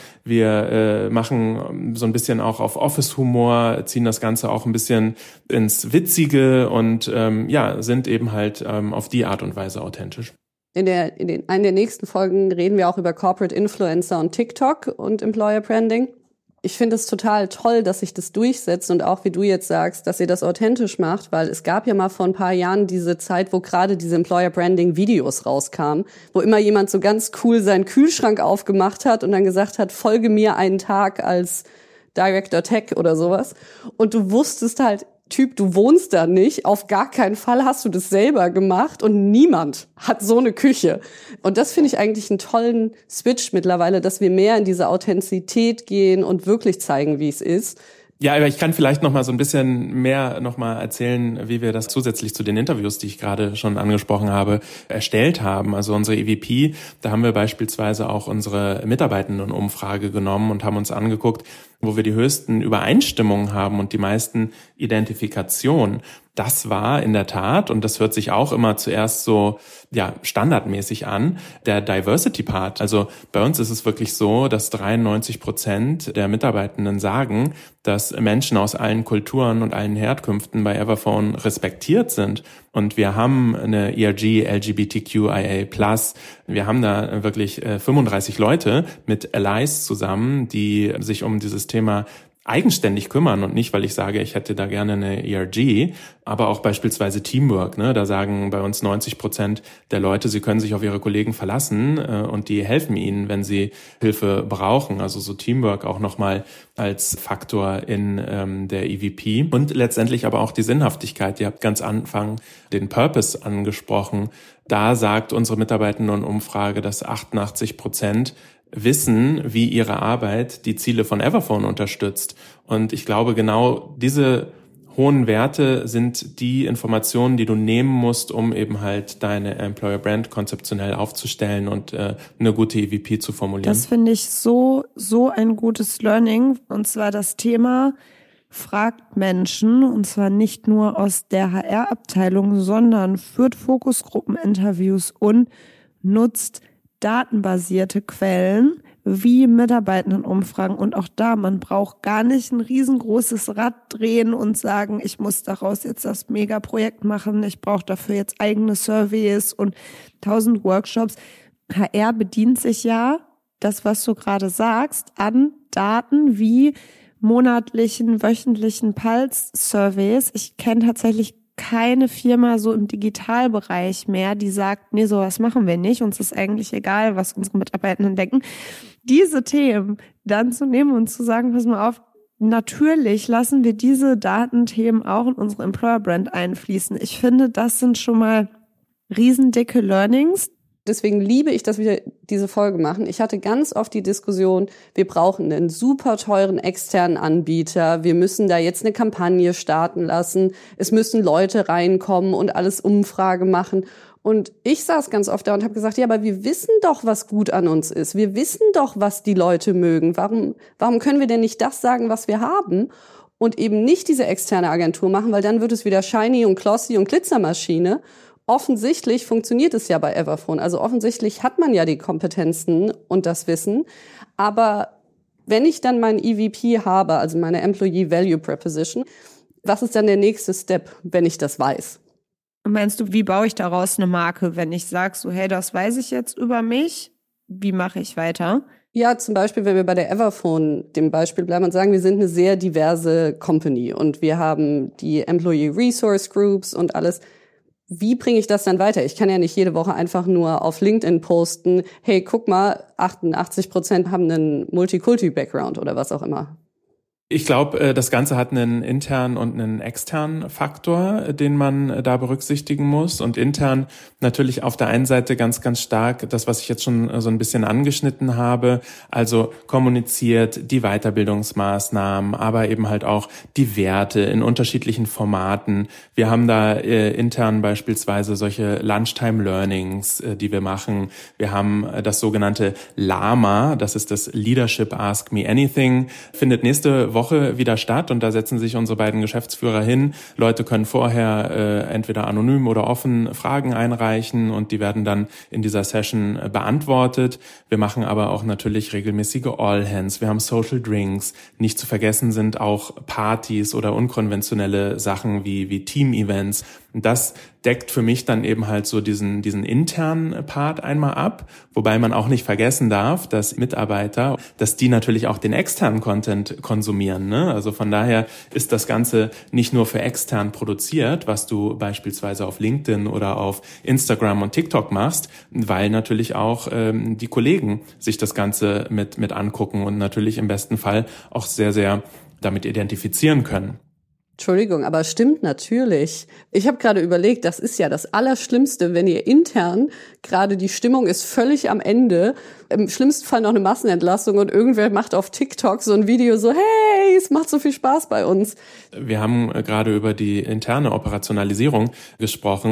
wir machen so ein bisschen auch auf Office-Humor, ziehen das Ganze auch ein bisschen ins Witzige und sind eben halt auf die Art und Weise authentisch. In einer der nächsten Folgen reden wir auch über Corporate Influencer und TikTok und Employer Branding. Ich finde es total toll, dass sich das durchsetzt und auch, wie du jetzt sagst, dass ihr das authentisch macht, weil es gab ja mal vor ein paar Jahren diese Zeit, wo gerade diese Employer Branding Videos rauskamen, wo immer jemand so ganz cool seinen Kühlschrank aufgemacht hat und dann gesagt hat, folge mir einen Tag als Director Tech oder sowas. Und du wusstest halt, Typ, du wohnst da nicht, auf gar keinen Fall hast du das selber gemacht und niemand hat so eine Küche. Und das finde ich eigentlich einen tollen Switch mittlerweile, dass wir mehr in diese Authentizität gehen und wirklich zeigen, wie es ist. Ja, aber ich kann vielleicht noch mal so ein bisschen mehr noch mal erzählen, wie wir das zusätzlich zu den Interviews, die ich gerade schon angesprochen habe, erstellt haben. Also unsere EVP, da haben wir beispielsweise auch unsere Mitarbeitendenumfrage genommen und haben uns angeguckt, wo wir die höchsten Übereinstimmungen haben und die meisten Identifikationen. das war in der Tat, und das hört sich auch immer zuerst so standardmäßig an, der Diversity-Part. Also bei uns ist es wirklich so, dass 93% der Mitarbeitenden sagen, dass Menschen aus allen Kulturen und allen Herkünften bei Everphone respektiert sind. Und wir haben eine ERG, LGBTQIA+. Wir haben da wirklich 35 Leute mit Allies zusammen, die sich um dieses Thema eigenständig kümmern und nicht, weil ich sage, ich hätte da gerne eine ERG, aber auch beispielsweise Teamwork. Da sagen bei uns 90% der Leute, sie können sich auf ihre Kollegen verlassen und die helfen ihnen, wenn sie Hilfe brauchen. Also so Teamwork auch nochmal als Faktor in der EVP. Und letztendlich aber auch die Sinnhaftigkeit. Ihr habt ganz Anfang den Purpose angesprochen. Da sagt unsere Mitarbeitendenumfrage, dass 88% wissen, wie ihre Arbeit die Ziele von Everphone unterstützt. Und ich glaube, genau diese hohen Werte sind die Informationen, die du nehmen musst, um eben halt deine Employer Brand konzeptionell aufzustellen und eine gute EVP zu formulieren. Das finde ich so ein gutes Learning. Und zwar das Thema: fragt Menschen, und zwar nicht nur aus der HR-Abteilung, sondern führt Fokusgruppeninterviews und nutzt datenbasierte Quellen wie Mitarbeitendenumfragen. Und auch da, man braucht gar nicht ein riesengroßes Rad drehen und sagen, ich muss daraus jetzt das Megaprojekt machen, ich brauche dafür jetzt eigene Surveys und 1000 Workshops. HR bedient sich ja, das, was du gerade sagst, an Daten wie monatlichen, wöchentlichen Pulse-Surveys. Ich kenne tatsächlich keine Firma so im Digitalbereich mehr, die sagt, nee, sowas machen wir nicht, uns ist eigentlich egal, was unsere Mitarbeitenden denken. Diese Themen dann zu nehmen und zu sagen, pass mal auf, natürlich lassen wir diese Datenthemen auch in unsere Employer Brand einfließen. Ich finde, das sind schon mal riesendicke Learnings. Deswegen liebe ich, dass wir diese Folge machen. Ich hatte ganz oft die Diskussion, wir brauchen einen super teuren externen Anbieter. Wir müssen da jetzt eine Kampagne starten lassen. Es müssen Leute reinkommen und alles Umfrage machen. Und ich saß ganz oft da und habe gesagt, ja, aber wir wissen doch, was gut an uns ist. Wir wissen doch, was die Leute mögen. Warum können wir denn nicht das sagen, was wir haben? Und eben nicht diese externe Agentur machen, weil dann wird es wieder shiny und glossy und Glitzermaschine. Offensichtlich funktioniert es ja bei Everphone. Also offensichtlich hat man ja die Kompetenzen und das Wissen. Aber wenn ich dann mein EVP habe, also meine Employee Value Proposition, was ist dann der nächste Step, wenn ich das weiß? Meinst du, wie baue ich daraus eine Marke, wenn ich sage, so, hey, das weiß ich jetzt über mich, wie mache ich weiter? Ja, zum Beispiel, wenn wir bei der Everphone dem Beispiel bleiben und sagen, wir sind eine sehr diverse Company und wir haben die Employee Resource Groups und alles. Wie bringe ich das dann weiter? Ich kann ja nicht jede Woche einfach nur auf LinkedIn posten, hey, guck mal, 88% haben einen Multikulti-Background oder was auch immer. Ich glaube, das Ganze hat einen internen und einen externen Faktor, den man da berücksichtigen muss. Und intern natürlich auf der einen Seite ganz, ganz stark das, was ich jetzt schon so ein bisschen angeschnitten habe. Also kommuniziert die Weiterbildungsmaßnahmen, aber eben halt auch die Werte in unterschiedlichen Formaten. Wir haben da intern beispielsweise solche Lunchtime Learnings, die wir machen. Wir haben das sogenannte LAMA, das ist das Leadership Ask Me Anything, findet nächste Woche wieder statt und da setzen sich unsere beiden Geschäftsführer hin. Leute können vorher entweder anonym oder offen Fragen einreichen und die werden dann in dieser Session beantwortet. Wir machen aber auch natürlich regelmäßige All-Hands. Wir haben Social Drinks. Nicht zu vergessen sind auch Partys oder unkonventionelle Sachen wie Team-Events. Und das deckt für mich dann eben halt so diesen internen Part einmal ab, wobei man auch nicht vergessen darf, dass Mitarbeiter, dass die natürlich auch den externen Content konsumieren, ne? Also von daher ist das Ganze nicht nur für extern produziert, was du beispielsweise auf LinkedIn oder auf Instagram und TikTok machst, weil natürlich auch die Kollegen sich das Ganze mit angucken und natürlich im besten Fall auch sehr, sehr damit identifizieren können. Entschuldigung, aber stimmt natürlich. Ich habe gerade überlegt, das ist ja das Allerschlimmste, wenn ihr intern gerade die Stimmung ist völlig am Ende, im schlimmsten Fall noch eine Massenentlassung und irgendwer macht auf TikTok so ein Video so, hey, es macht so viel Spaß bei uns. Wir haben gerade über die interne Operationalisierung gesprochen.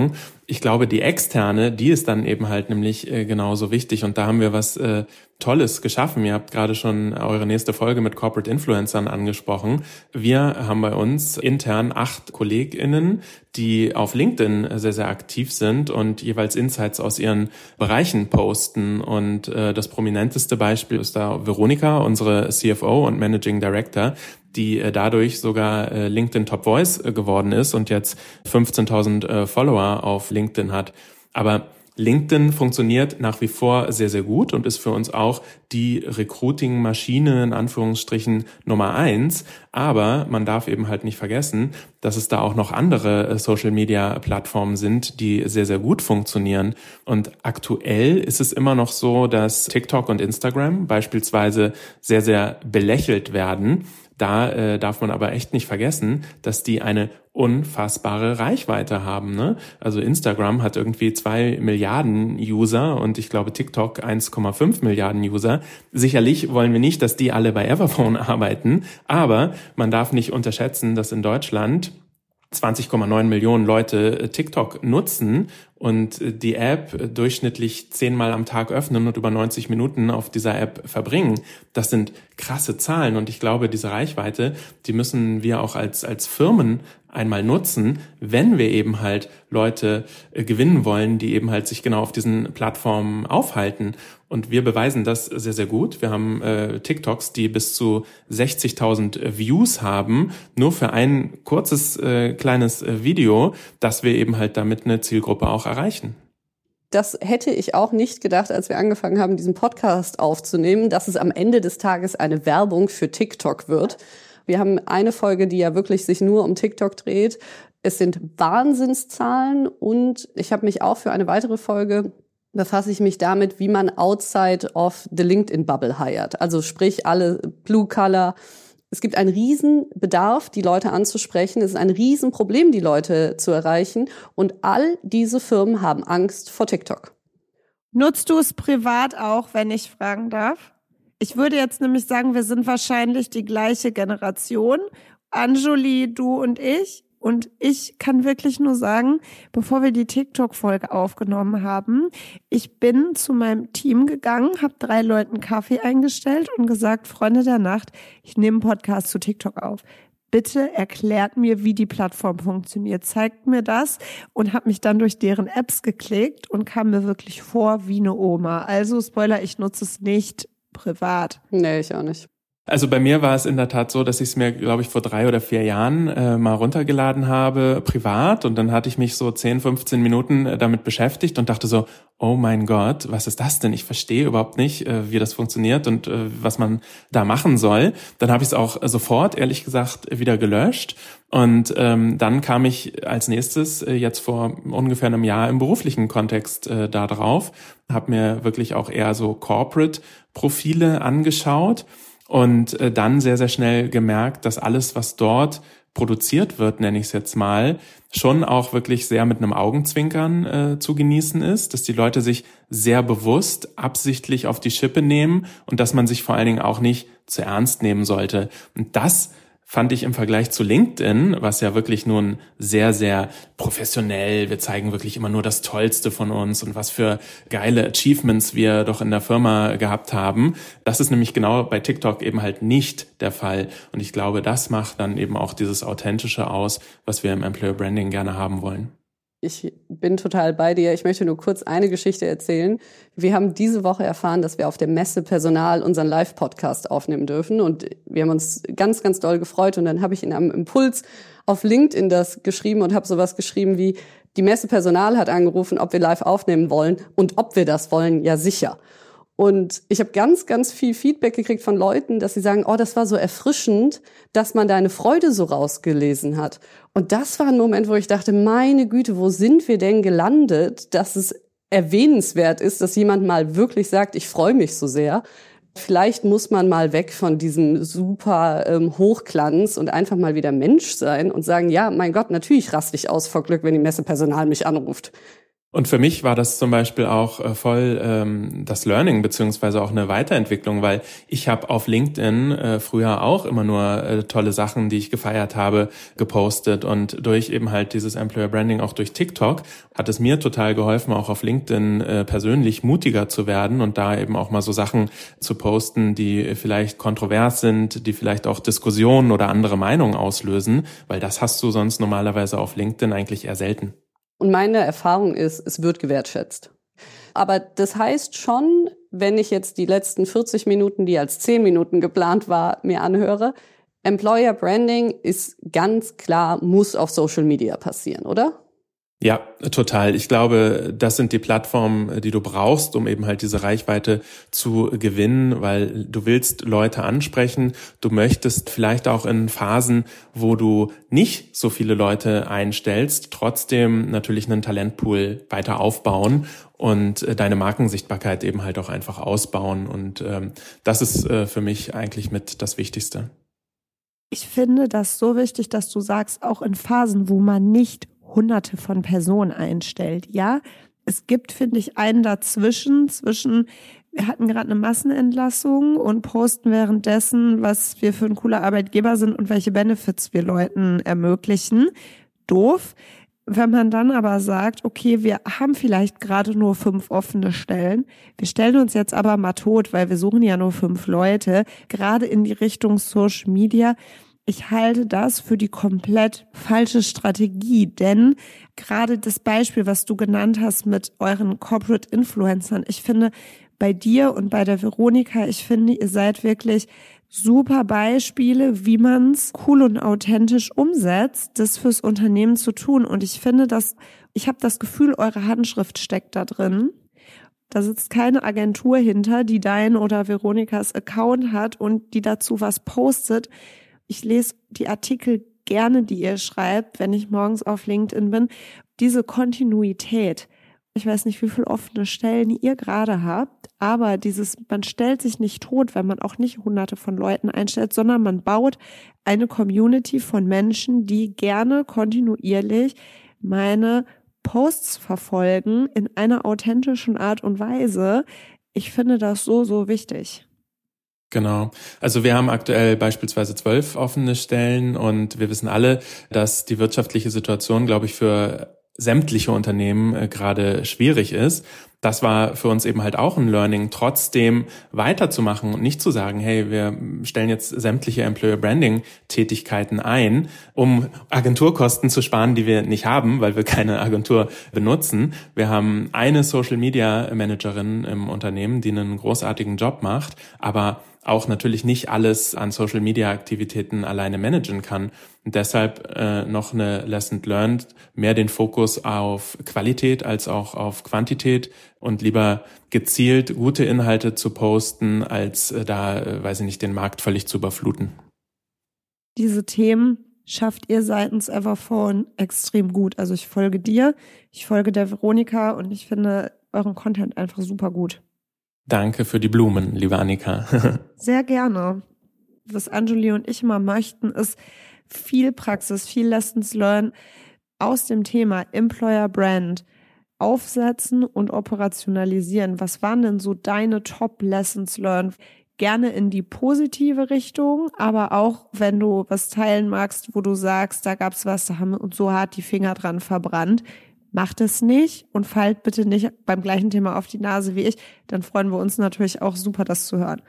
ich glaube, die externe, die ist dann eben halt nämlich genauso wichtig. Und da haben wir was Tolles geschaffen. Ihr habt gerade schon eure nächste Folge mit Corporate Influencern angesprochen. Wir haben bei uns intern 8 KollegInnen, die auf LinkedIn sehr, sehr aktiv sind und jeweils Insights aus ihren Bereichen posten. Und das prominenteste Beispiel ist da Veronika, unsere CFO und Managing Director, die dadurch sogar LinkedIn Top Voice geworden ist und jetzt 15.000 Follower auf LinkedIn hat. Aber LinkedIn funktioniert nach wie vor sehr, sehr gut und ist für uns auch die Recruiting-Maschine in Anführungsstrichen Nummer 1. Aber man darf eben halt nicht vergessen, dass es da auch noch andere Social-Media-Plattformen sind, die sehr, sehr gut funktionieren. Und aktuell ist es immer noch so, dass TikTok und Instagram beispielsweise sehr, sehr belächelt werden. Da darf man aber echt nicht vergessen, dass die eine unfassbare Reichweite haben, ne? Also Instagram hat irgendwie 2 Milliarden User und ich glaube TikTok 1,5 Milliarden User. Sicherlich wollen wir nicht, dass die alle bei Everphone arbeiten, aber man darf nicht unterschätzen, dass in Deutschland 20,9 Millionen Leute TikTok nutzen und die App durchschnittlich 10-mal am Tag öffnen und über 90 Minuten auf dieser App verbringen. Das sind krasse Zahlen und ich glaube, diese Reichweite, die müssen wir auch als Firmen einmal nutzen, wenn wir eben halt Leute gewinnen wollen, die eben halt sich genau auf diesen Plattformen aufhalten. Und wir beweisen das sehr, sehr gut. Wir haben TikToks, die bis zu 60.000 Views haben, nur für ein kurzes, kleines Video, dass wir eben halt damit eine Zielgruppe auch erreichen. Das hätte ich auch nicht gedacht, als wir angefangen haben, diesen Podcast aufzunehmen, dass es am Ende des Tages eine Werbung für TikTok wird. Wir haben eine Folge, die ja wirklich sich nur um TikTok dreht. Es sind Wahnsinnszahlen und ich habe mich auch für eine weitere Folge befasse ich mich damit, wie man outside of the LinkedIn-Bubble hired. Also sprich alle Blue Collar. Es gibt einen riesen Bedarf, die Leute anzusprechen. Es ist ein riesen Problem, die Leute zu erreichen. Und all diese Firmen haben Angst vor TikTok. Nutzt du es privat auch, wenn ich fragen darf? Ich würde jetzt nämlich sagen, wir sind wahrscheinlich die gleiche Generation. Anjuli, du und ich. Und ich kann wirklich nur sagen, bevor wir die TikTok-Folge aufgenommen haben, ich bin zu meinem Team gegangen, habe 3 Leuten Kaffee eingestellt und gesagt, Freunde der Nacht, ich nehme einen Podcast zu TikTok auf. Bitte erklärt mir, wie die Plattform funktioniert. Zeigt mir das und habe mich dann durch deren Apps geklickt und kam mir wirklich vor wie eine Oma. Also Spoiler, ich nutze es nicht privat. Nee, ich auch nicht. Also bei mir war es in der Tat so, dass ich es mir, glaube ich, vor 3 oder 4 Jahren mal runtergeladen habe, privat. Und dann hatte ich mich so 10, 15 Minuten damit beschäftigt und dachte so, oh mein Gott, was ist das denn? Ich verstehe überhaupt nicht, wie das funktioniert und was man da machen soll. Dann habe ich es auch sofort, ehrlich gesagt, wieder gelöscht. Und dann kam ich als nächstes jetzt vor ungefähr einem Jahr im beruflichen Kontext da drauf, habe mir wirklich auch eher so Corporate-Profile angeschaut. Und dann sehr, sehr schnell gemerkt, dass alles, was dort produziert wird, nenne ich es jetzt mal, schon auch wirklich sehr mit einem Augenzwinkern zu genießen ist, dass die Leute sich sehr bewusst, absichtlich auf die Schippe nehmen und dass man sich vor allen Dingen auch nicht zu ernst nehmen sollte. Und das fand ich im Vergleich zu LinkedIn, was ja wirklich nun sehr, sehr professionell, wir zeigen wirklich immer nur das Tollste von uns und was für geile Achievements wir doch in der Firma gehabt haben. Das ist nämlich genau bei TikTok eben halt nicht der Fall. Und ich glaube, das macht dann eben auch dieses Authentische aus, was wir im Employer Branding gerne haben wollen. Ich bin total bei dir. Ich möchte nur kurz eine Geschichte erzählen. Wir haben diese Woche erfahren, dass wir auf der Messe Personal unseren Live-Podcast aufnehmen dürfen. Und wir haben uns ganz, ganz doll gefreut. Und dann habe ich in einem Impuls auf LinkedIn das geschrieben und habe sowas geschrieben wie, die Messe Personal hat angerufen, ob wir live aufnehmen wollen. Und ob wir das wollen, ja sicher. Und ich habe ganz, ganz viel Feedback gekriegt von Leuten, dass sie sagen, oh, das war so erfrischend, dass man deine Freude so rausgelesen hat. Und das war ein Moment, wo ich dachte, meine Güte, wo sind wir denn gelandet, dass es erwähnenswert ist, dass jemand mal wirklich sagt, ich freue mich so sehr. Vielleicht muss man mal weg von diesem super Hochglanz und einfach mal wieder Mensch sein und sagen, ja, mein Gott, natürlich raste ich aus vor Glück, wenn die Messe Personal mich anruft. Und für mich war das zum Beispiel auch voll das Learning beziehungsweise auch eine Weiterentwicklung, weil ich habe auf LinkedIn früher auch immer nur tolle Sachen, die ich gefeiert habe, gepostet, und durch eben halt dieses Employer Branding, auch durch TikTok, hat es mir total geholfen, auch auf LinkedIn persönlich mutiger zu werden und da eben auch mal so Sachen zu posten, die vielleicht kontrovers sind, die vielleicht auch Diskussionen oder andere Meinungen auslösen, weil das hast du sonst normalerweise auf LinkedIn eigentlich eher selten. Und meine Erfahrung ist, es wird gewertschätzt. Aber das heißt schon, wenn ich jetzt die letzten 40 Minuten, die als 10 Minuten geplant war, mir anhöre, Employer Branding ist ganz klar, muss auf Social Media passieren, oder? Ja, total. Ich glaube, das sind die Plattformen, die du brauchst, um eben halt diese Reichweite zu gewinnen, weil du willst Leute ansprechen. Du möchtest vielleicht auch in Phasen, wo du nicht so viele Leute einstellst, trotzdem natürlich einen Talentpool weiter aufbauen und deine Markensichtbarkeit eben halt auch einfach ausbauen. Und das ist für mich eigentlich mit das Wichtigste. Ich finde das so wichtig, dass du sagst, auch in Phasen, wo man nicht Hunderte von Personen einstellt. Ja, es gibt, finde ich, einen dazwischen, wir hatten gerade eine Massenentlassung und posten währenddessen, was wir für ein cooler Arbeitgeber sind und welche Benefits wir Leuten ermöglichen. Doof. Wenn man dann aber sagt, okay, wir haben vielleicht gerade nur 5 offene Stellen, wir stellen uns jetzt aber mal tot, weil wir suchen ja nur 5 Leute, gerade in die Richtung Social Media. Ich halte das für die komplett falsche Strategie, denn gerade das Beispiel, was du genannt hast mit euren Corporate Influencern, ich finde bei dir und bei der Veronika, ich finde, ihr seid wirklich super Beispiele, wie man es cool und authentisch umsetzt, das fürs Unternehmen zu tun. Und ich finde, ich habe das Gefühl, eure Handschrift steckt da drin. Da sitzt keine Agentur hinter, die dein oder Veronikas Account hat und die dazu was postet. Ich lese die Artikel gerne, die ihr schreibt, wenn ich morgens auf LinkedIn bin. Diese Kontinuität. Ich weiß nicht, wie viele offene Stellen ihr gerade habt, aber man stellt sich nicht tot, wenn man auch nicht Hunderte von Leuten einstellt, sondern man baut eine Community von Menschen, die gerne kontinuierlich meine Posts verfolgen in einer authentischen Art und Weise. Ich finde das so, so wichtig. Genau. Also wir haben aktuell beispielsweise 12 offene Stellen und wir wissen alle, dass die wirtschaftliche Situation, glaube ich, für sämtliche Unternehmen gerade schwierig ist. Das war für uns eben halt auch ein Learning, trotzdem weiterzumachen und nicht zu sagen, hey, wir stellen jetzt sämtliche Employer Branding Tätigkeiten ein, um Agenturkosten zu sparen, die wir nicht haben, weil wir keine Agentur benutzen. Wir haben eine Social Media Managerin im Unternehmen, die einen großartigen Job macht, aber auch natürlich nicht alles an Social Media Aktivitäten alleine managen kann. Und deshalb noch eine Lesson learned, mehr den Fokus auf Qualität als auch auf Quantität und lieber gezielt gute Inhalte zu posten, als weiß ich nicht, den Markt völlig zu überfluten. Diese Themen schafft ihr seitens Everphone extrem gut. Also ich folge dir, ich folge der Veronika und ich finde euren Content einfach super gut. Danke für die Blumen, liebe Annika. Sehr gerne. Was Anjuli und ich immer möchten, ist viel Praxis, viel Lessons learned aus dem Thema Employer Brand aufsetzen und operationalisieren. Was waren denn so deine Top Lessons learned? Gerne in die positive Richtung, aber auch, wenn du was teilen magst, wo du sagst, da gab's was, da haben wir uns so hart die Finger dran verbrannt. Macht es nicht und fallt bitte nicht beim gleichen Thema auf die Nase wie ich. Dann freuen wir uns natürlich auch super, das zu hören.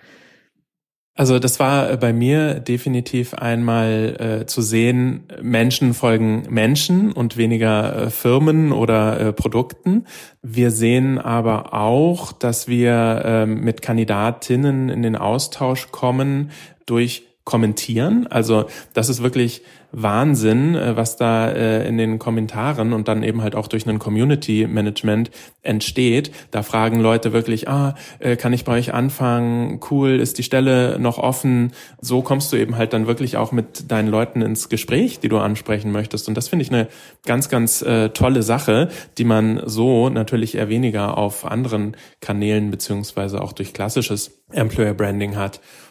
Also das war bei mir definitiv einmal zu sehen, Menschen folgen Menschen und weniger Firmen oder Produkten. Wir sehen aber auch, dass wir mit Kandidatinnen in den Austausch kommen durch Kommentieren. Also das ist wirklich Wahnsinn, was da in den Kommentaren und dann eben halt auch durch ein Community Management entsteht. Da fragen Leute wirklich, kann ich bei euch anfangen? Cool, ist die Stelle noch offen? So kommst du eben halt dann wirklich auch mit deinen Leuten ins Gespräch, die du ansprechen möchtest. Und das finde ich eine ganz, ganz tolle Sache, die man so natürlich eher weniger auf anderen Kanälen beziehungsweise auch durch klassisches Employer Branding hat.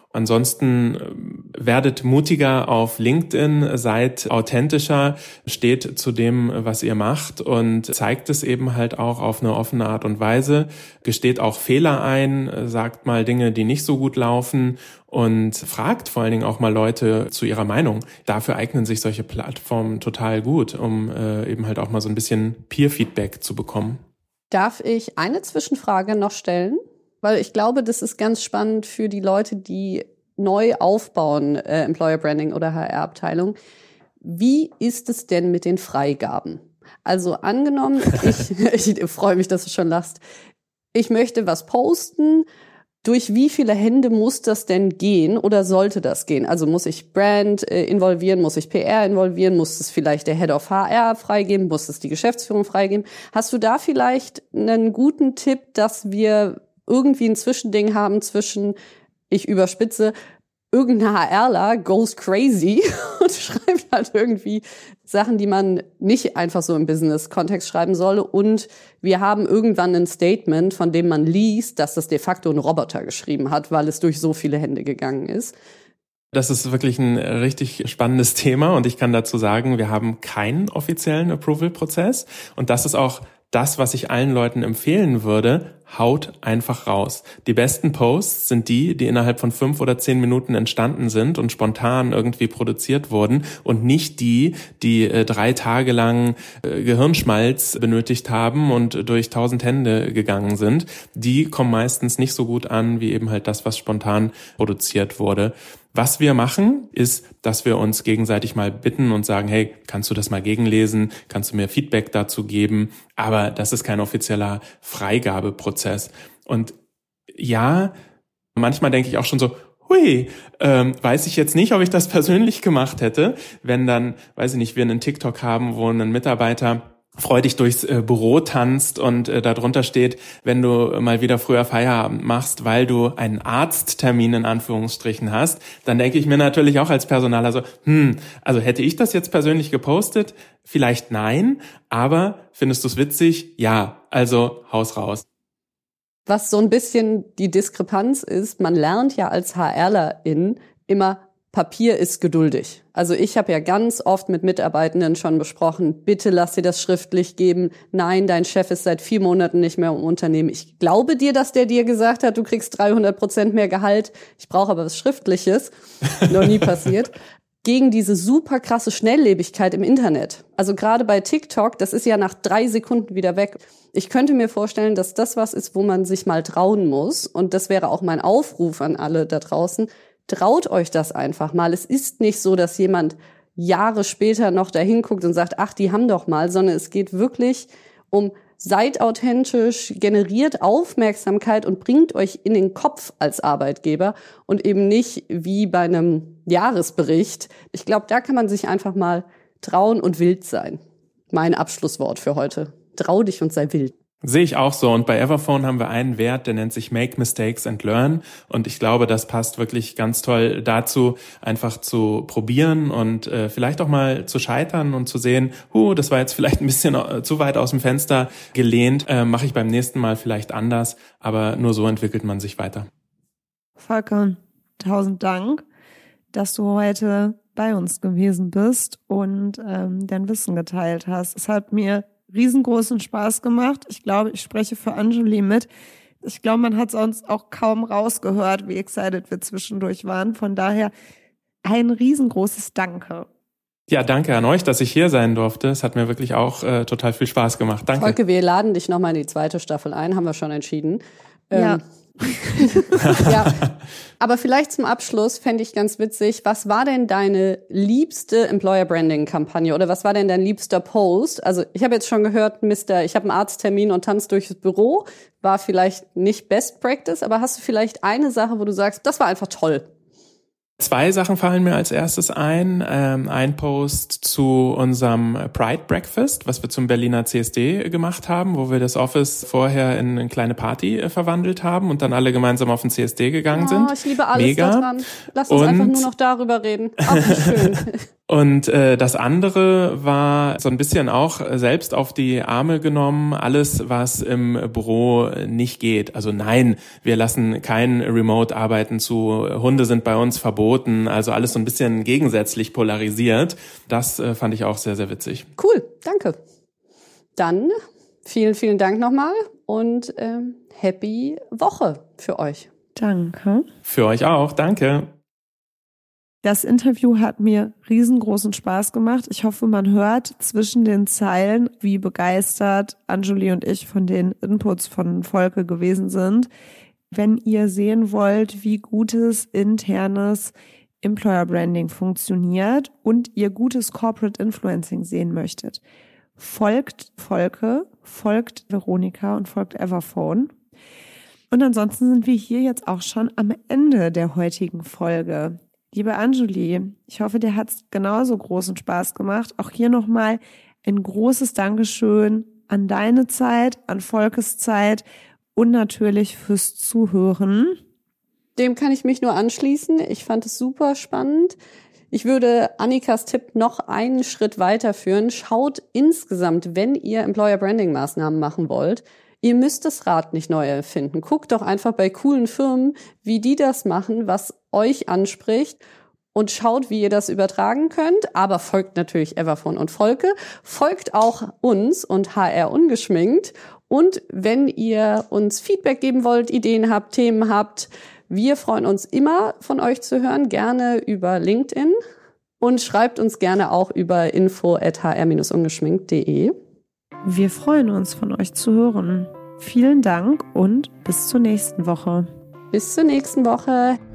Ansonsten werdet mutiger auf LinkedIn, seid authentischer, steht zu dem, was ihr macht und zeigt es eben halt auch auf eine offene Art und Weise, gesteht auch Fehler ein, sagt mal Dinge, die nicht so gut laufen und fragt vor allen Dingen auch mal Leute zu ihrer Meinung. Dafür eignen sich solche Plattformen total gut, um eben halt auch mal so ein bisschen Peer-Feedback zu bekommen. Darf ich eine Zwischenfrage noch stellen? Weil ich glaube, das ist ganz spannend für die Leute, die neu aufbauen, Employer Branding oder HR-Abteilung. Wie ist es denn mit den Freigaben? Also angenommen, ich freue mich, dass du schon lachst. Ich möchte was posten. Durch wie viele Hände muss das denn gehen oder sollte das gehen? Also muss ich Brand involvieren, muss ich PR involvieren, muss es vielleicht der Head of HR freigeben, muss es die Geschäftsführung freigeben? Hast du da vielleicht einen guten Tipp, dass wir irgendwie ein Zwischending haben zwischen, ich überspitze, irgendein HRler goes crazy und schreibt halt irgendwie Sachen, die man nicht einfach so im Business-Kontext schreiben soll, und wir haben irgendwann ein Statement, von dem man liest, dass das de facto ein Roboter geschrieben hat, weil es durch so viele Hände gegangen ist. Das ist wirklich ein richtig spannendes Thema und ich kann dazu sagen, wir haben keinen offiziellen Approval-Prozess und das ist auch das, was ich allen Leuten empfehlen würde: haut einfach raus. Die besten Posts sind die innerhalb von 5 oder 10 Minuten entstanden sind und spontan irgendwie produziert wurden und nicht die 3 Tage lang Gehirnschmalz benötigt haben und durch 1000 Hände gegangen sind. Die kommen meistens nicht so gut an wie eben halt das, was spontan produziert wurde. Was wir machen, ist, dass wir uns gegenseitig mal bitten und sagen, hey, kannst du das mal gegenlesen? Kannst du mir Feedback dazu geben? Aber das ist kein offizieller Freigabeprozess. Und ja, manchmal denke ich auch schon so, weiß ich jetzt nicht, ob ich das persönlich gemacht hätte, wenn dann, weiß ich nicht, wir einen TikTok haben, wo ein Mitarbeiter freudig durchs Büro tanzt und darunter steht, wenn du mal wieder früher Feierabend machst, weil du einen Arzttermin in Anführungsstrichen hast, dann denke ich mir natürlich auch als Personaler so, also hätte ich das jetzt persönlich gepostet? Vielleicht nein, aber findest du es witzig? Ja, also haus raus. Was so ein bisschen die Diskrepanz ist, man lernt ja als HRlerin immer, Papier ist geduldig. Also ich habe ja ganz oft mit Mitarbeitenden schon besprochen, bitte lass dir das schriftlich geben. Nein, dein Chef ist seit 4 Monaten nicht mehr im Unternehmen. Ich glaube dir, dass der dir gesagt hat, du kriegst 300% mehr Gehalt. Ich brauche aber was Schriftliches. Noch nie passiert. Gegen diese super krasse Schnelllebigkeit im Internet. Also gerade bei TikTok, das ist ja nach 3 Sekunden wieder weg. Ich könnte mir vorstellen, dass das was ist, wo man sich mal trauen muss. Und das wäre auch mein Aufruf an alle da draußen. Traut euch das einfach mal. Es ist nicht so, dass jemand Jahre später noch dahin guckt und sagt, ach, die haben doch mal, sondern es geht wirklich um, seid authentisch, generiert Aufmerksamkeit und bringt euch in den Kopf als Arbeitgeber und eben nicht wie bei einem Jahresbericht. Ich glaube, da kann man sich einfach mal trauen und wild sein. Mein Abschlusswort für heute. Trau dich und sei wild. Sehe ich auch so. Und bei Everphone haben wir einen Wert, der nennt sich Make Mistakes and Learn. Und ich glaube, das passt wirklich ganz toll dazu, einfach zu probieren und vielleicht auch mal zu scheitern und zu sehen, das war jetzt vielleicht ein bisschen zu weit aus dem Fenster gelehnt, mache ich beim nächsten Mal vielleicht anders. Aber nur so entwickelt man sich weiter. Volker, 1000 Dank, dass du heute bei uns gewesen bist und dein Wissen geteilt hast. Es hat mir riesengroßen Spaß gemacht. Ich glaube, ich spreche für Anjuli mit. Ich glaube, man hat sonst auch kaum rausgehört, wie excited wir zwischendurch waren. Von daher ein riesengroßes Danke. Ja, danke an euch, dass ich hier sein durfte. Es hat mir wirklich auch total viel Spaß gemacht. Danke. Volker, wir laden dich nochmal in die 2. Staffel ein, haben wir schon entschieden. Ja. Ja, aber vielleicht zum Abschluss fände ich ganz witzig, was war denn deine liebste Employer-Branding-Kampagne oder was war denn dein liebster Post? Also ich habe jetzt schon gehört, ich habe einen Arzttermin und tanze durchs Büro, war vielleicht nicht Best Practice, aber hast du vielleicht eine Sache, wo du sagst, das war einfach toll? 2 Sachen fallen mir als erstes ein. Ein Post zu unserem Pride Breakfast, was wir zum Berliner CSD gemacht haben, wo wir das Office vorher in eine kleine Party verwandelt haben und dann alle gemeinsam auf den CSD gegangen sind. Ich liebe alles Mega. daran. Lass uns einfach nur noch darüber reden. Auch nicht schön. Und das andere war so ein bisschen auch selbst auf die Arme genommen, alles, was im Büro nicht geht. Also nein, wir lassen kein Remote-Arbeiten zu, Hunde sind bei uns verboten, also alles so ein bisschen gegensätzlich polarisiert. Das fand ich auch sehr, sehr witzig. Cool, danke. Dann vielen, vielen Dank nochmal und happy Woche für euch. Danke. Für euch auch, danke. Das Interview hat mir riesengroßen Spaß gemacht. Ich hoffe, man hört zwischen den Zeilen, wie begeistert Anjuli und ich von den Inputs von Volke gewesen sind. Wenn ihr sehen wollt, wie gutes internes Employer Branding funktioniert und ihr gutes Corporate Influencing sehen möchtet, folgt Volke, folgt Veronika und folgt Everphone. Und ansonsten sind wir hier jetzt auch schon am Ende der heutigen Folge. Liebe Anjuli, ich hoffe, dir hat's genauso großen Spaß gemacht. Auch hier nochmal ein großes Dankeschön an deine Zeit, an Volkes Zeit und natürlich fürs Zuhören. Dem kann ich mich nur anschließen. Ich fand es super spannend. Ich würde Annikas Tipp noch einen Schritt weiterführen. Schaut insgesamt, wenn ihr Employer Branding Maßnahmen machen wollt, ihr müsst das Rad nicht neu erfinden. Guckt doch einfach bei coolen Firmen, wie die das machen, was euch anspricht und schaut, wie ihr das übertragen könnt. Aber folgt natürlich Everphone und Volke. Folgt auch uns und HR Ungeschminkt. Und wenn ihr uns Feedback geben wollt, Ideen habt, Themen habt, wir freuen uns immer von euch zu hören, gerne über LinkedIn und schreibt uns gerne auch über info@hr-ungeschminkt.de. Wir freuen uns, von euch zu hören. Vielen Dank und bis zur nächsten Woche. Bis zur nächsten Woche.